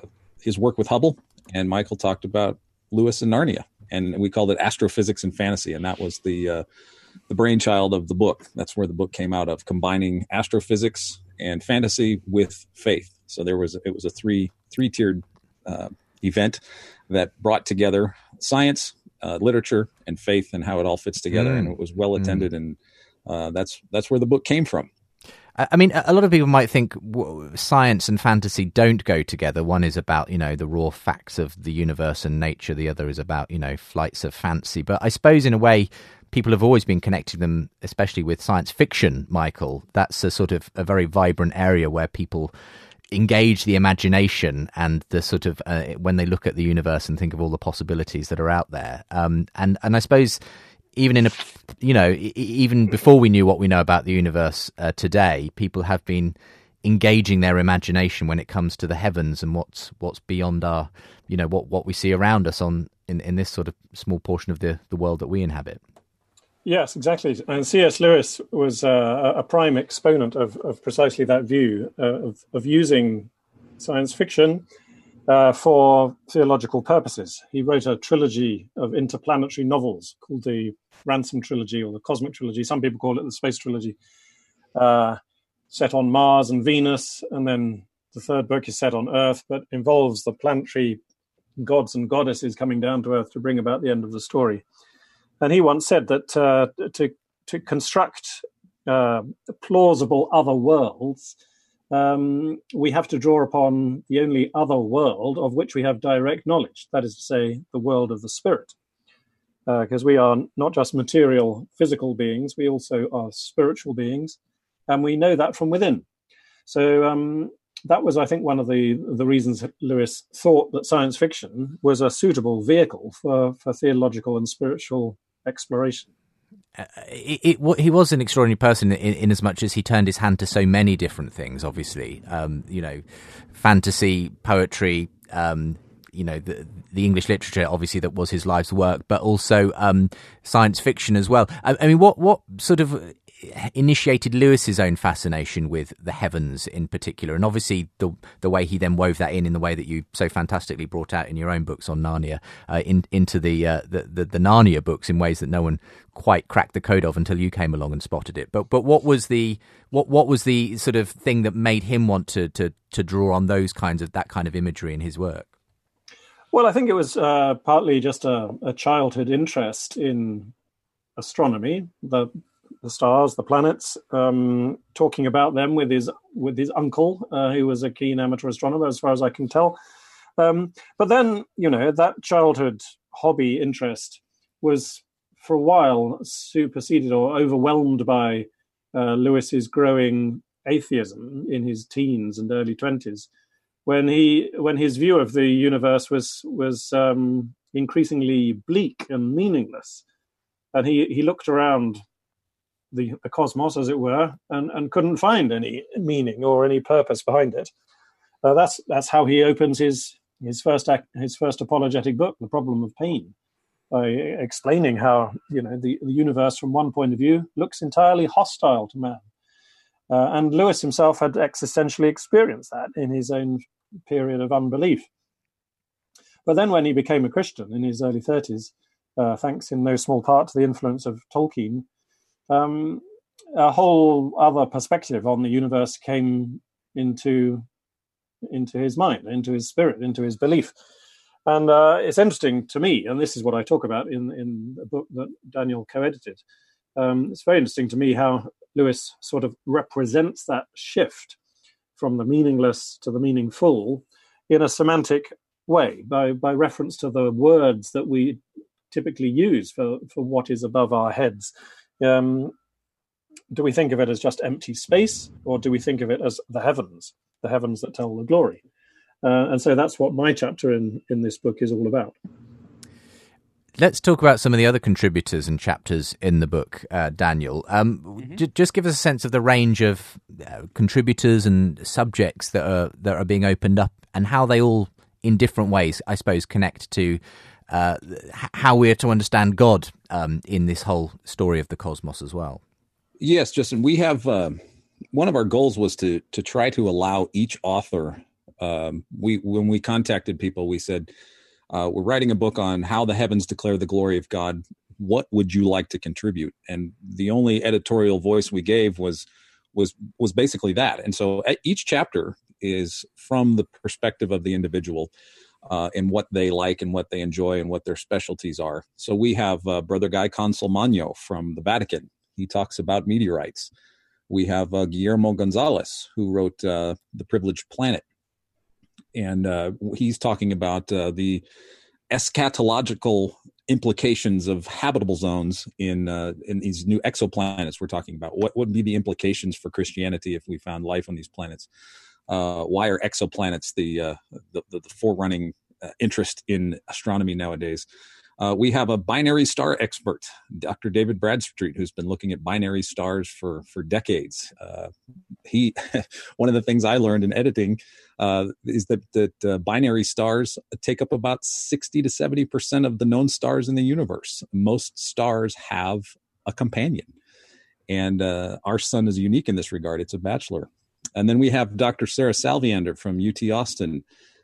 Speaker 9: his work with Hubble, and Michael talked about Lewis and Narnia, and we called it Astrophysics and Fantasy, and that was the uh, the brainchild of the book. That's where the book came out of, combining astrophysics and fantasy with faith. So there was it was a three three tiered uh, event that brought together science, uh, literature, and faith, and how it all fits together. Mm. And it was well attended, mm. and uh, that's that's where the book came from.
Speaker 1: I mean, a lot of people might think science and fantasy don't go together. One is about, you know, the raw facts of the universe and nature. The other is about, you know, flights of fancy. But I suppose in a way, people have always been connecting them, especially with science fiction, Michael. That's a sort of a very vibrant area where people engage the imagination and the sort of uh, when they look at the universe and think of all the possibilities that are out there. Um, and, and I suppose even in a, you know, even before we knew what we know about the universe uh, today, people have been engaging their imagination when it comes to the heavens and what's what's beyond our, you know, what, what we see around us on in, in this sort of small portion of the, the world that we inhabit.
Speaker 8: Yes, exactly. And C S Lewis was uh, a prime exponent of, of precisely that view uh, of, of using science fiction uh, for theological purposes. He wrote a trilogy of interplanetary novels called the Ransom Trilogy or the Cosmic Trilogy. Some people call it the Space Trilogy, uh, set on Mars and Venus. And then the third book is set on Earth, but involves the planetary gods and goddesses coming down to Earth to bring about the end of the story. And he once said that uh, to to construct uh, plausible other worlds, um, we have to draw upon the only other world of which we have direct knowledge. That is to say, the world of the spirit. Because uh, we are not just material, physical beings, we also are spiritual beings, and we know that from within. So um, that was, I think, one of the, the reasons that Lewis thought that science fiction was a suitable vehicle for, for theological and spiritual exploration.
Speaker 1: Uh, it, it, he was an extraordinary person in, in as much as he turned his hand to so many different things, obviously. Um, you know, fantasy, poetry, um, you know, the, the English literature, obviously, that was his life's work, but also um, science fiction as well. I, I mean, what, what sort of initiated Lewis's own fascination with the heavens in particular, and obviously the the way he then wove that in in the way that you so fantastically brought out in your own books on Narnia, uh, in, into the, uh, the, the the Narnia books in ways that no one quite cracked the code of until you came along and spotted it. But but what was the what what was the sort of thing that made him want to to to draw on those kinds of that kind of imagery in his work?
Speaker 8: Well, I think it was uh, partly just a, a childhood interest in astronomy, the the stars, the planets, um, talking about them with his with his uncle, uh, who was a keen amateur astronomer, as far as I can tell. Um, but then, you know, that childhood hobby interest was, for a while, superseded or overwhelmed by uh, Lewis's growing atheism in his teens and early twenties, when he when his view of the universe was was um, increasingly bleak and meaningless, and he he looked around The, the cosmos, as it were, and, and couldn't find any meaning or any purpose behind it. Uh, that's that's how he opens his his first act, his first apologetic book, The Problem of Pain, by explaining how, you know, the, the universe from one point of view looks entirely hostile to man. Uh, and Lewis himself had existentially experienced that in his own period of unbelief. But then when he became a Christian in his early thirties, uh, thanks in no small part to the influence of Tolkien, Um, a whole other perspective on the universe came into into his mind, into his spirit, into his belief. And uh, it's interesting to me, and this is what I talk about in, in the book that Daniel co-edited. Um, it's very interesting to me how Lewis sort of represents that shift from the meaningless to the meaningful in a semantic way, by, by reference to the words that we typically use for, for what is above our heads. Um, do we think of it as just empty space, or do we think of it as the heavens, the heavens that tell the glory? Uh, and so that's what my chapter in, in this book is all about.
Speaker 1: Let's talk about some of the other contributors and chapters in the book, uh, Daniel. Um, mm-hmm. j- just give us a sense of the range of uh, contributors and subjects that are that are being opened up, and how they all, in different ways, I suppose, connect to Uh, how we're to understand God um, in this whole story of the cosmos as well.
Speaker 9: Yes, Justin, we have, uh, one of our goals was to to try to allow each author Um, we when we contacted people, we said, uh, we're writing a book on how the heavens declare the glory of God. What would you like to contribute? And the only editorial voice we gave was was was basically that. And so each chapter is from the perspective of the individual uh, and what they like and what they enjoy and what their specialties are. So we have uh, Brother Guy Consolmagno from the Vatican. He talks about meteorites. We have uh, Guillermo Gonzalez, who wrote uh, The Privileged Planet. And uh, he's talking about uh, the eschatological implications of habitable zones in uh, in these new exoplanets we're talking about. What would be the implications for Christianity if we found life on these planets? Uh, why are exoplanets the uh, the, the, the forerunning uh, interest in astronomy nowadays? Uh, we have a binary star expert, Doctor David Bradstreet, who's been looking at binary stars for for decades. Uh, he, one of the things I learned in editing uh, is that that uh, binary stars take up about sixty to seventy percent of the known stars in the universe. Most stars have a companion, and uh, our sun is unique in this regard. It's a bachelor. And then we have Doctor Sarah Salviander from U T Austin,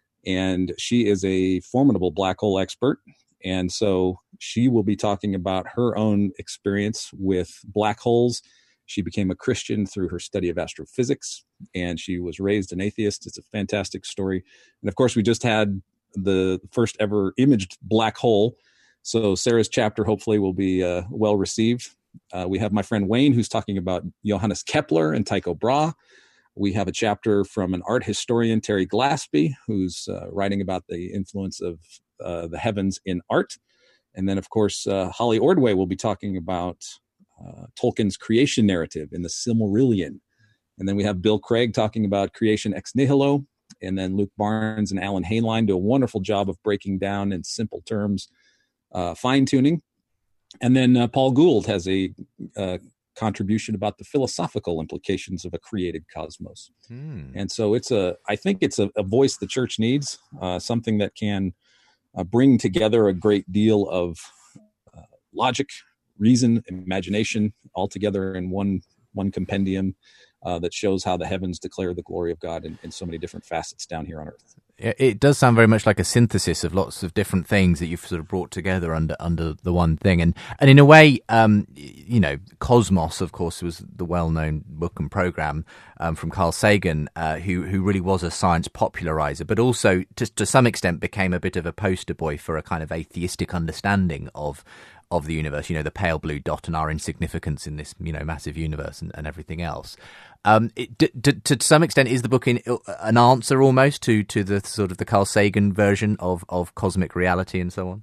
Speaker 9: and she is a formidable black hole expert. And so she will be talking about her own experience with black holes. She became a Christian through her study of astrophysics, and she was raised an atheist. It's a fantastic story. And of course, we just had the first ever imaged black hole. So Sarah's chapter hopefully will be uh, well received. Uh, we have my friend Wayne, who's talking about Johannes Kepler and Tycho Brahe. We have a chapter from an art historian, Terry Glaspie, who's uh, writing about the influence of uh, the heavens in art. And then, of course, uh, Holly Ordway will be talking about uh, Tolkien's creation narrative in the Silmarillion. And then we have Bill Craig talking about creation ex nihilo. And then Luke Barnes and Alan Hainline do a wonderful job of breaking down in simple terms, uh, fine-tuning. And then uh, Paul Gould has a uh, contribution about the philosophical implications of a created cosmos. Hmm. And so it's a, I think it's a, a voice the church needs, uh, something that can uh, bring together a great deal of uh, logic, reason, imagination, all together in one, one compendium uh, that shows how the heavens declare the glory of God in, in so many different facets down here on earth.
Speaker 1: It does sound very much like a synthesis of lots of different things that you've sort of brought together under under the one thing. And and in a way, um, you know, Cosmos, of course, was the well-known book and program um, from Carl Sagan, uh, who who really was a science popularizer, but also to to some extent became a bit of a poster boy for a kind of atheistic understanding of of the universe, you know, the pale blue dot and our insignificance in this, you know, massive universe and, and everything else. Um, it, d- d- to some extent, is the book in, uh, an answer almost to, to the sort of the Carl Sagan version of, of cosmic reality and so on?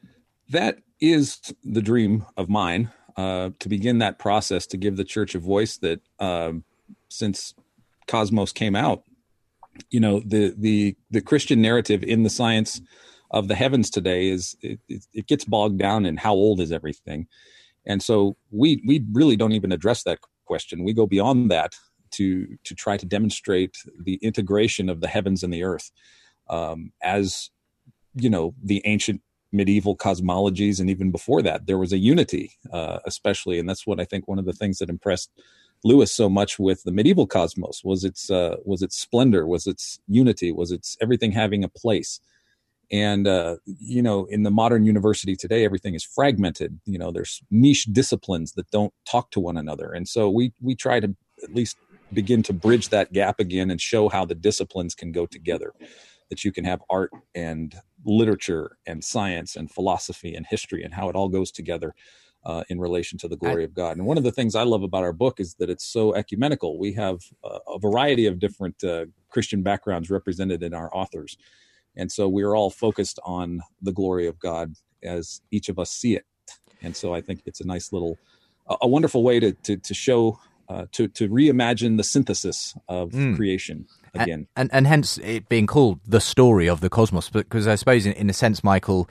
Speaker 9: That is the dream of mine, uh, to begin that process, to give the church a voice that uh, since Cosmos came out, you know, the, the, the Christian narrative in the science of the heavens today is it, it, it gets bogged down in how old is everything. And so we we really don't even address that question. We go beyond that to to try to demonstrate the integration of the heavens and the earth um, as, you know, the ancient medieval cosmologies. And even before that, there was a unity, uh, especially. And that's what I think one of the things that impressed Lewis so much with the medieval cosmos was its uh, was its splendor, was its unity, was its everything having a place. And, uh, you know, in the modern university today, everything is fragmented. You know, there's niche disciplines that don't talk to one another. And so we we try to at least begin to bridge that gap again and show how the disciplines can go together, that you can have art and literature and science and philosophy and history and how it all goes together uh, in relation to the glory of God. And one of the things I love about our book is that it's so ecumenical. We have uh, a variety of different uh, Christian backgrounds represented in our authors. And so we're all focused on the glory of God as each of us see it. And so I think it's a nice little, a wonderful way to to, to show, uh, to to reimagine the synthesis of mm. creation again.
Speaker 1: And, and and hence it being called the story of the cosmos, because I suppose in, in a sense, Michael,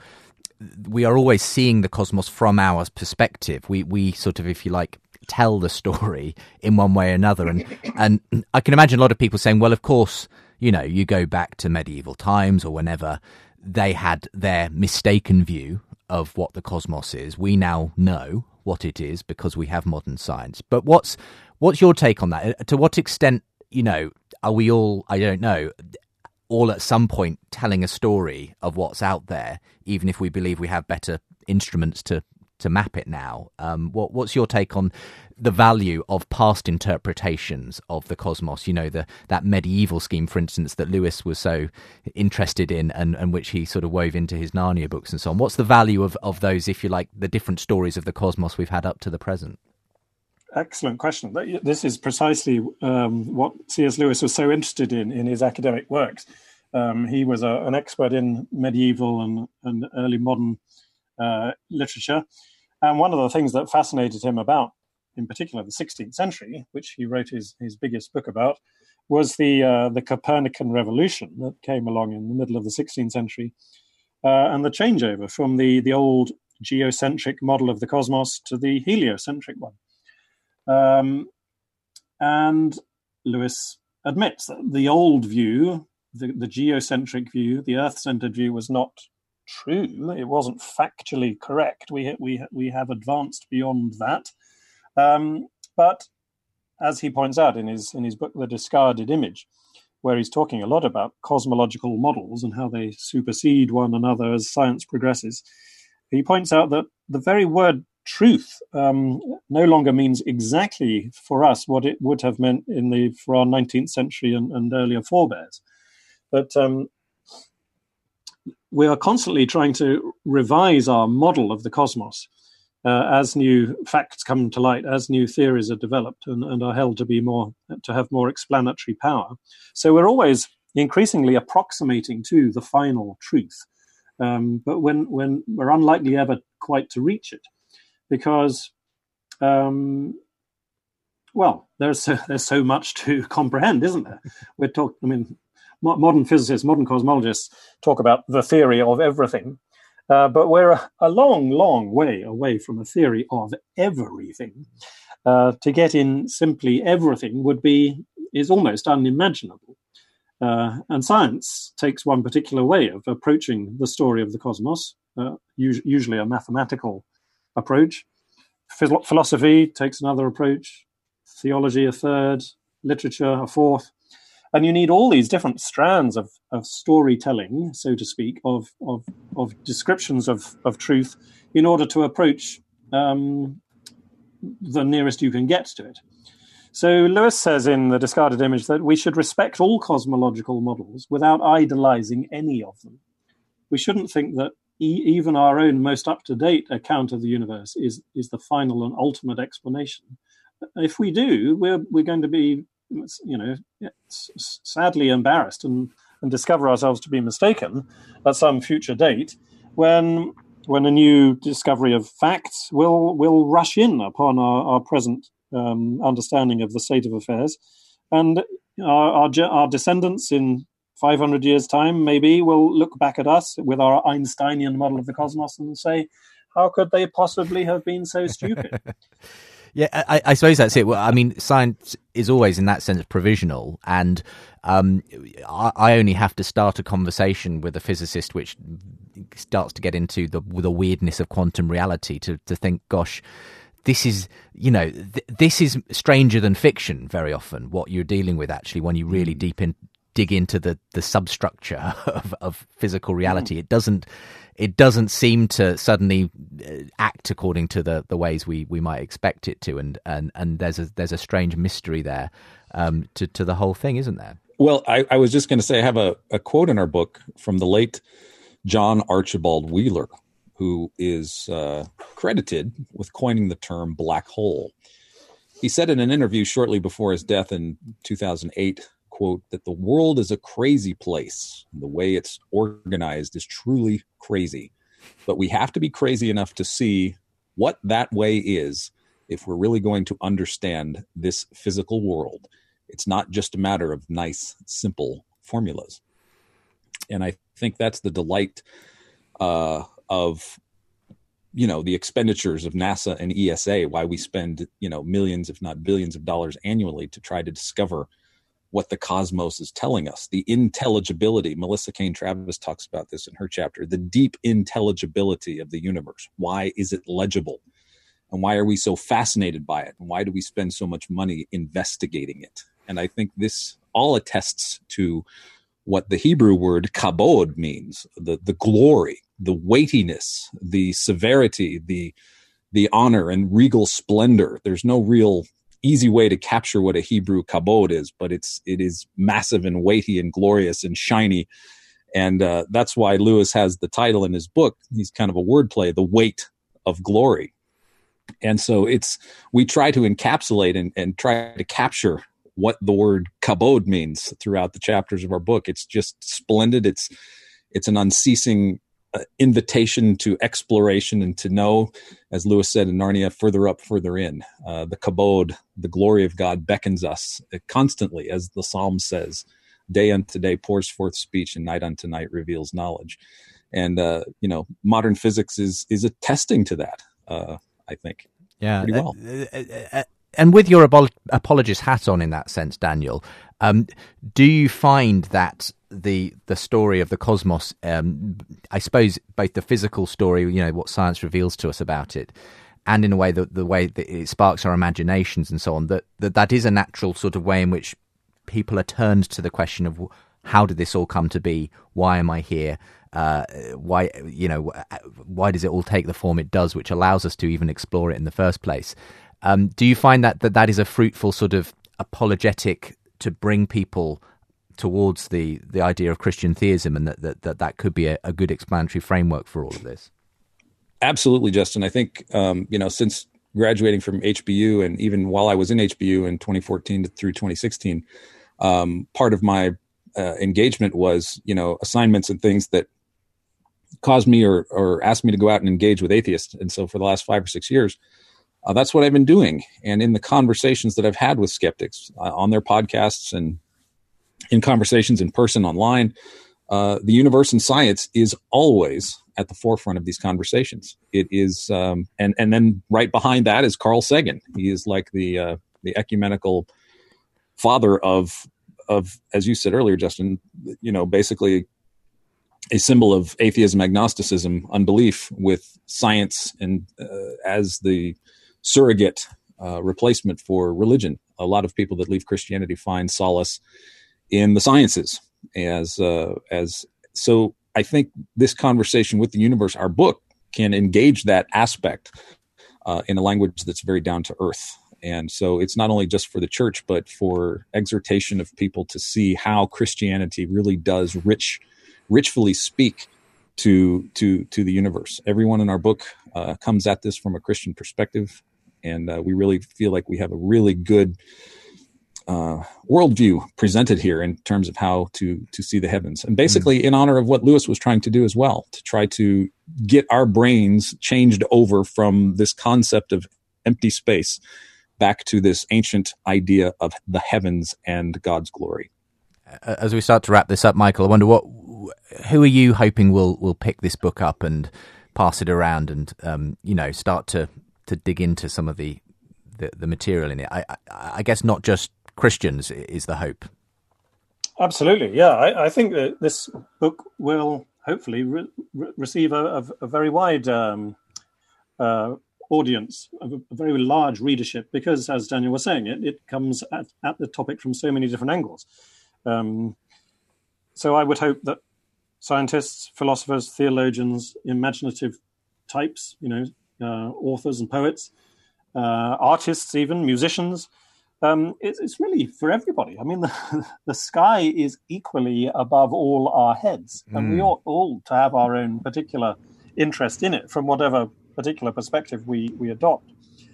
Speaker 1: we are always seeing the cosmos from our perspective. We we sort of, if you like, tell the story in one way or another. And and I can imagine a lot of people saying, well, of course, you know, you go back to medieval times or whenever they had their mistaken view of what the cosmos is. We now know what it is because we have modern science. But what's what's your take on that? To what extent, you know, are we all, I don't know, all at some point telling a story of what's out there, even if we believe we have better instruments to to map it now. Um, what, what's your take on the value of past interpretations of the cosmos? You know, the that medieval scheme, for instance, that Lewis was so interested in and, and which he sort of wove into his Narnia books and so on. What's the value of, of those, if you like, the different stories of the cosmos we've had up to the present?
Speaker 8: Excellent question. This is precisely um, what C S Lewis was so interested in in his academic works. Um, he was a, an expert in medieval and, and early modern uh, literature. And one of the things that fascinated him about, in particular, the sixteenth century, which he wrote his, his biggest book about, was the uh, the Copernican revolution that came along in the middle of the sixteenth century, uh, and the changeover from the, the old geocentric model of the cosmos to the heliocentric one. Um, and Lewis admits that the old view, the, the geocentric view, the Earth-centered view, was not true. It wasn't factually correct. We we we have advanced beyond that. Um, but as he points out in his in his book, The Discarded Image, where he's talking a lot about cosmological models and how they supersede one another as science progresses, he points out that the very word truth um, no longer means exactly for us what it would have meant in the for our nineteenth century and, and earlier forebears. But um, we are constantly trying to revise our model of the cosmos uh, as new facts come to light, as new theories are developed and, and are held to be more to have more explanatory power. So we're always increasingly approximating to the final truth, um, but when when we're unlikely ever quite to reach it, because um, well, there's so, there's so much to comprehend, isn't there? We're talking. I mean, modern physicists, modern cosmologists talk about the theory of everything, uh, but we're a, a long, long way away from a theory of everything. Uh, to get in simply everything would be is almost unimaginable. Uh, and science takes one particular way of approaching the story of the cosmos, uh, us- usually a mathematical approach. Phil- philosophy takes another approach, theology a third, literature a fourth. And you need all these different strands of, of storytelling, so to speak, of of, of descriptions of, of truth in order to approach um, the nearest you can get to it. So Lewis says in The Discarded Image that we should respect all cosmological models without idolizing any of them. We shouldn't think that e- even our own most up-to-date account of the universe is, is the final and ultimate explanation. If we do, we're we're going to be you know, sadly embarrassed and, and discover ourselves to be mistaken at some future date when when a new discovery of facts will will rush in upon our, our present um, understanding of the state of affairs. And our, our, our descendants in five hundred years' time maybe will look back at us with our Einsteinian model of the cosmos and say, how could they possibly have been so stupid?
Speaker 1: Yeah, I, I suppose that's it. Well, I mean, science is always, in that sense, provisional, and um, I, I only have to start a conversation with a physicist which starts to get into the the weirdness of quantum reality to to think, gosh, this is, you know, th- this is stranger than fiction. Very often, what you're dealing with actually, when you really deep in dig into the the substructure of, of physical reality, mm. it doesn't. It doesn't seem to suddenly act according to the, the ways we, we might expect it to, and, and, and there's a there's a strange mystery there um, to to the whole thing, isn't there?
Speaker 9: Well, I, I was just going to say I have a, a quote in our book from the late John Archibald Wheeler, who is uh, credited with coining the term black hole. He said in an interview shortly before his death in two thousand eight, quote, that the world is a crazy place. The way it's organized is truly crazy. But we have to be crazy enough to see what that way is if we're really going to understand this physical world. It's not just a matter of nice, simple formulas. And I think that's the delight uh, of, you know, the expenditures of NASA and E S A, why we spend, you know, millions, if not billions of dollars annually to try to discover what the cosmos is telling us, the intelligibility. Melissa Cain Travis talks about this in her chapter, the deep intelligibility of the universe. Why is it legible? And why are we so fascinated by it? And why do we spend so much money investigating it? And I think this all attests to what the Hebrew word kabod means, the, the glory, the weightiness, the severity, the the honor and regal splendor. There's no real easy way to capture what a Hebrew kabod is, but it's it is massive and weighty and glorious and shiny. And uh, that's why Lewis has the title in his book. He's kind of a wordplay, The Weight of Glory. And so it's we try to encapsulate and, and try to capture what the word kabod means throughout the chapters of our book. It's just splendid. It's it's an unceasing uh, invitation to exploration and to know, as Lewis said in Narnia, further up, further in. Uh, the kabod, the glory of God, beckons us constantly, as the Psalm says, day unto day pours forth speech, and night unto night reveals knowledge. And, uh, you know, modern physics is is attesting to that, uh, I think,
Speaker 1: yeah,
Speaker 9: pretty well.
Speaker 1: Uh, uh, uh, and with your abo- apologist hat on in that sense, Daniel, um, do you find that the the story of the cosmos, um, I suppose both the physical story, you know, what science reveals to us about it, and in a way the, the way that it sparks our imaginations and so on, that, that that is a natural sort of way in which people are turned to the question of how did this all come to be? Why am I here? Uh, why, you know, why does it all take the form it does, which allows us to even explore it in the first place? Um, do you find that, that that is a fruitful sort of apologetic to bring people towards the, the idea of Christian theism, and that that, that, that could be a, a good explanatory framework for all of this?
Speaker 9: Absolutely, Justin. I think, um, you know, since graduating from H B U, and even while I was in H B U in twenty fourteen through twenty sixteen, um, part of my uh, engagement was, you know, assignments and things that caused me or, or asked me to go out and engage with atheists. And so for the last five or six years, uh, that's what I've been doing. And in the conversations that I've had with skeptics uh, on their podcasts and in conversations in person online, uh, the universe and science is always at the forefront of these conversations. It is, um, and and then right behind that is Carl Sagan. He is like the uh, the ecumenical father of of, as you said earlier, Justin. You know, basically a symbol of atheism, agnosticism, unbelief, with science and uh, as the surrogate uh, replacement for religion. A lot of people that leave Christianity find solace in the sciences. As uh, as so, I think this conversation with the universe, our book, can engage that aspect uh, in a language that's very down to earth. And so it's not only just for the church, but for exhortation of people to see how Christianity really does rich, richfully speak to to to the universe. Everyone in our book uh, comes at this from a Christian perspective, and uh, we really feel like we have a really good uh, worldview presented here in terms of how to to see the heavens, and basically mm. in honor of what Lewis was trying to do as well, to try to get our brains changed over from this concept of empty space back to this ancient idea of the heavens and God's glory.
Speaker 1: As we start to wrap this up, Michael, I wonder what, who are you hoping will will pick this book up and pass it around, and um, you know, start to, to dig into some of the, the, the material in it? I, I, I guess not just Christians is the hope.
Speaker 8: Absolutely, yeah. I, I think that this book will hopefully re- re- receive a, a, a very wide um, uh, audience, a, a very large readership, because, as Daniel was saying, it, it comes at, at the topic from so many different angles. Um, so I would hope that scientists, philosophers, theologians, imaginative types, you know, uh, authors and poets, uh, artists, even musicians, um, it, it's really for everybody. I mean, the, the sky is equally above all our heads, and mm. we ought all to have our own particular interest in it from whatever particular perspective we, we adopt.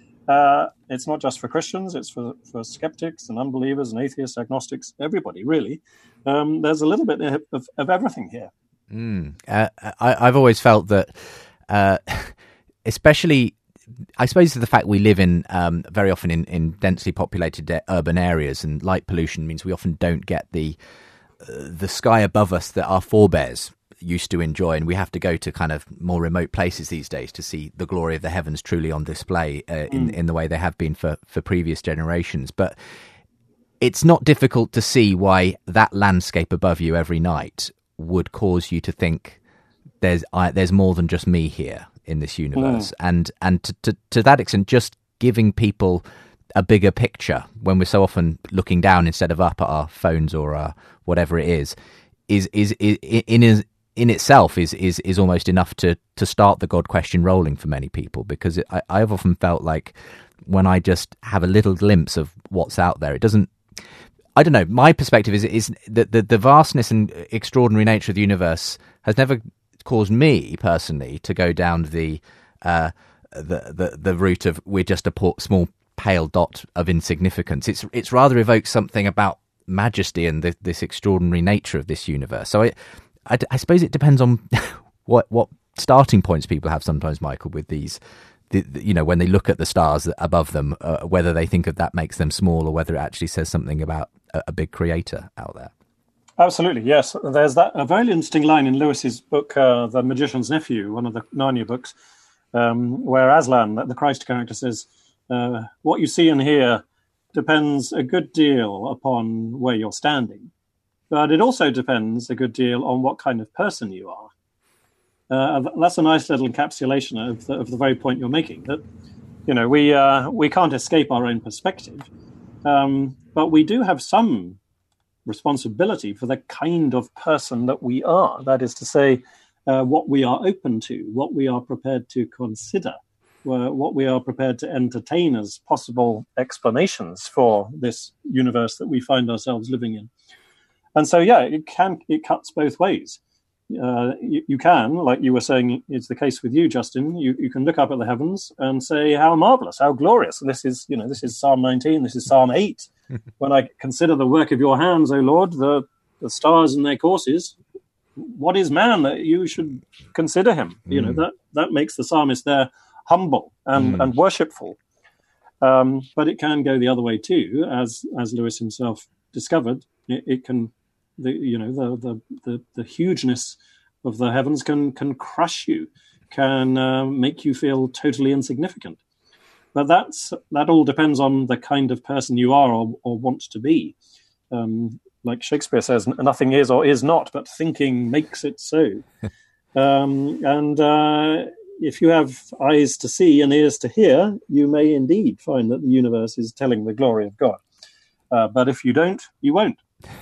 Speaker 8: Uh, it's not just for Christians, it's for, for skeptics and unbelievers and atheists, agnostics, everybody, really. Um, there's a little bit of, of, of everything here.
Speaker 1: Mm. Uh, I, I've always felt that, uh, especially, I suppose the fact we live in um, very often in, in densely populated uh, urban areas, and light pollution means we often don't get the uh, the sky above us that our forebears used to enjoy, and we have to go to kind of more remote places these days to see the glory of the heavens truly on display uh, in, mm. in the way they have been for, for previous generations. But it's not difficult to see why that landscape above you every night would cause you to think there's I, there's more than just me here in this universe. Mm. And and to, to, to that extent, just giving people a bigger picture when we're so often looking down instead of up at our phones or uh, whatever it is, is is, is in is in itself is is is almost enough to to start the God question rolling for many people, because it, I, I've often felt like when I just have a little glimpse of what's out there, it doesn't. I don't know. My perspective is is that the, the vastness and extraordinary nature of the universe has never caused me personally to go down the uh, the, the the route of we're just a poor, small pale dot of insignificance. It's it's rather evokes something about majesty and the, this extraordinary nature of this universe. So I, I, I suppose it depends on what what starting points people have sometimes, Michael, with these. The, the, you know, when they look at the stars above them, uh, whether they think of that makes them small or whether it actually says something about a, a big creator out there.
Speaker 8: Absolutely, yes. There's that a very interesting line in Lewis's book, uh, The Magician's Nephew, one of the Narnia books, um, where Aslan, the Christ character, says, uh, what you see and hear depends a good deal upon where you're standing, but it also depends a good deal on what kind of person you are. Uh, that's a nice little encapsulation of the, of the very point you're making, that, you know, we uh, we can't escape our own perspective, um, but we do have some responsibility for the kind of person that we are. That is to say, uh, what we are open to, what we are prepared to consider, uh, what we are prepared to entertain as possible explanations for this universe that we find ourselves living in. And so, yeah, it can it cuts both ways. Uh, you, you can, like you were saying, it's the case with you, Justin. You, you can look up at the heavens and say, "How marvelous! How glorious!" And this is, you know, this is Psalm nineteen. This is Psalm eight. When I consider the work of your hands, O Lord, the the stars and their courses, what is man that you should consider him? Mm. You know, that that makes the psalmist there humble and mm. and worshipful. Um, but it can go the other way too, as as Lewis himself discovered. It, it can. The you know the, the the the hugeness of the heavens can can crush you, can uh, make you feel totally insignificant. But that's that all depends on the kind of person you are or, or want to be. Um, like Shakespeare says, nothing is or is not, but thinking makes it so. um, and uh, if you have eyes to see and ears to hear, you may indeed find that the universe is telling the glory of God. Uh, but if you don't, you won't.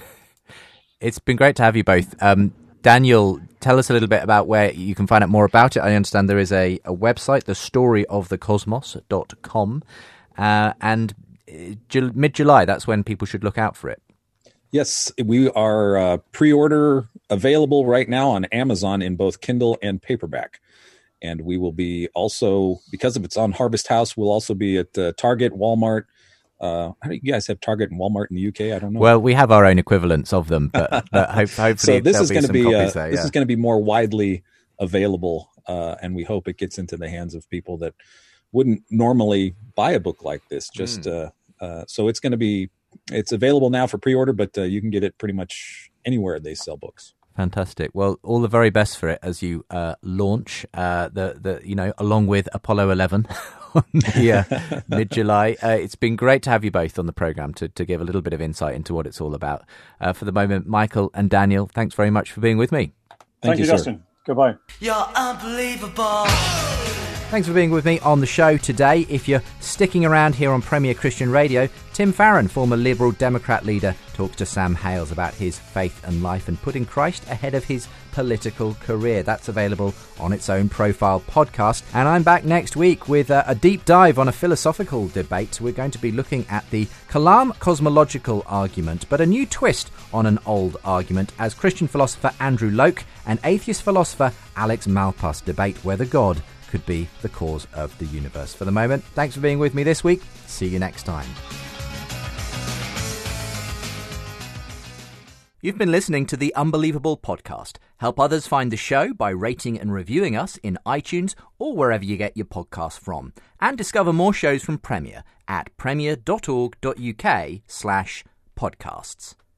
Speaker 1: It's been great to have you both. Um, Daniel, tell us a little bit about where you can find out more about it. I understand there is a, a website, the story of the cosmos dot com, uh, and Ju- mid-July, that's when people should look out for it.
Speaker 9: Yes, we are uh, pre-order available right now on Amazon in both Kindle and paperback. And we will be also, because of it's on Harvest House, we'll also be at uh, Target, Walmart. Uh, how do you guys have Target and Walmart in the U K? I don't know.
Speaker 1: Well, we have our own equivalents of them, but, but hope, hopefully
Speaker 9: so this is going to be uh,
Speaker 1: there,
Speaker 9: this
Speaker 1: yeah.
Speaker 9: is going to be more widely available, uh, and we hope it gets into the hands of people that wouldn't normally buy a book like this. Just mm. uh, uh, so it's going to be it's available now for pre-order, but uh, you can get it pretty much anywhere they sell books.
Speaker 1: Fantastic. Well, all the very best for it as you uh, launch uh, the the you know along with Apollo eleven on the uh, mid-July. Uh, it's been great to have you both on the program to to give a little bit of insight into what it's all about. Uh, for the moment, Michael and Daniel, thanks very much for being with me.
Speaker 8: Thank, Thank you, you Justin. Goodbye.
Speaker 2: You're unbelievable.
Speaker 1: Thanks for being with me on the show today. If you're sticking around here on Premier Christian Radio, Tim Farron, former Liberal Democrat leader, talks to Sam Hales about his faith and life and putting Christ ahead of his political career. That's available on its own profile podcast. And I'm back next week with a, a deep dive on a philosophical debate. We're going to be looking at the Kalam cosmological argument, but a new twist on an old argument, as Christian philosopher Andrew Loke and atheist philosopher Alex Malpass debate whether God could be the cause of the universe. For the moment, thanks for being with me this week. See you next time. You've been listening to the Unbelievable podcast. Help others find the show by rating and reviewing us in iTunes or wherever you get your podcasts from. And discover more shows from Premier at premier dot org dot uk slash podcasts.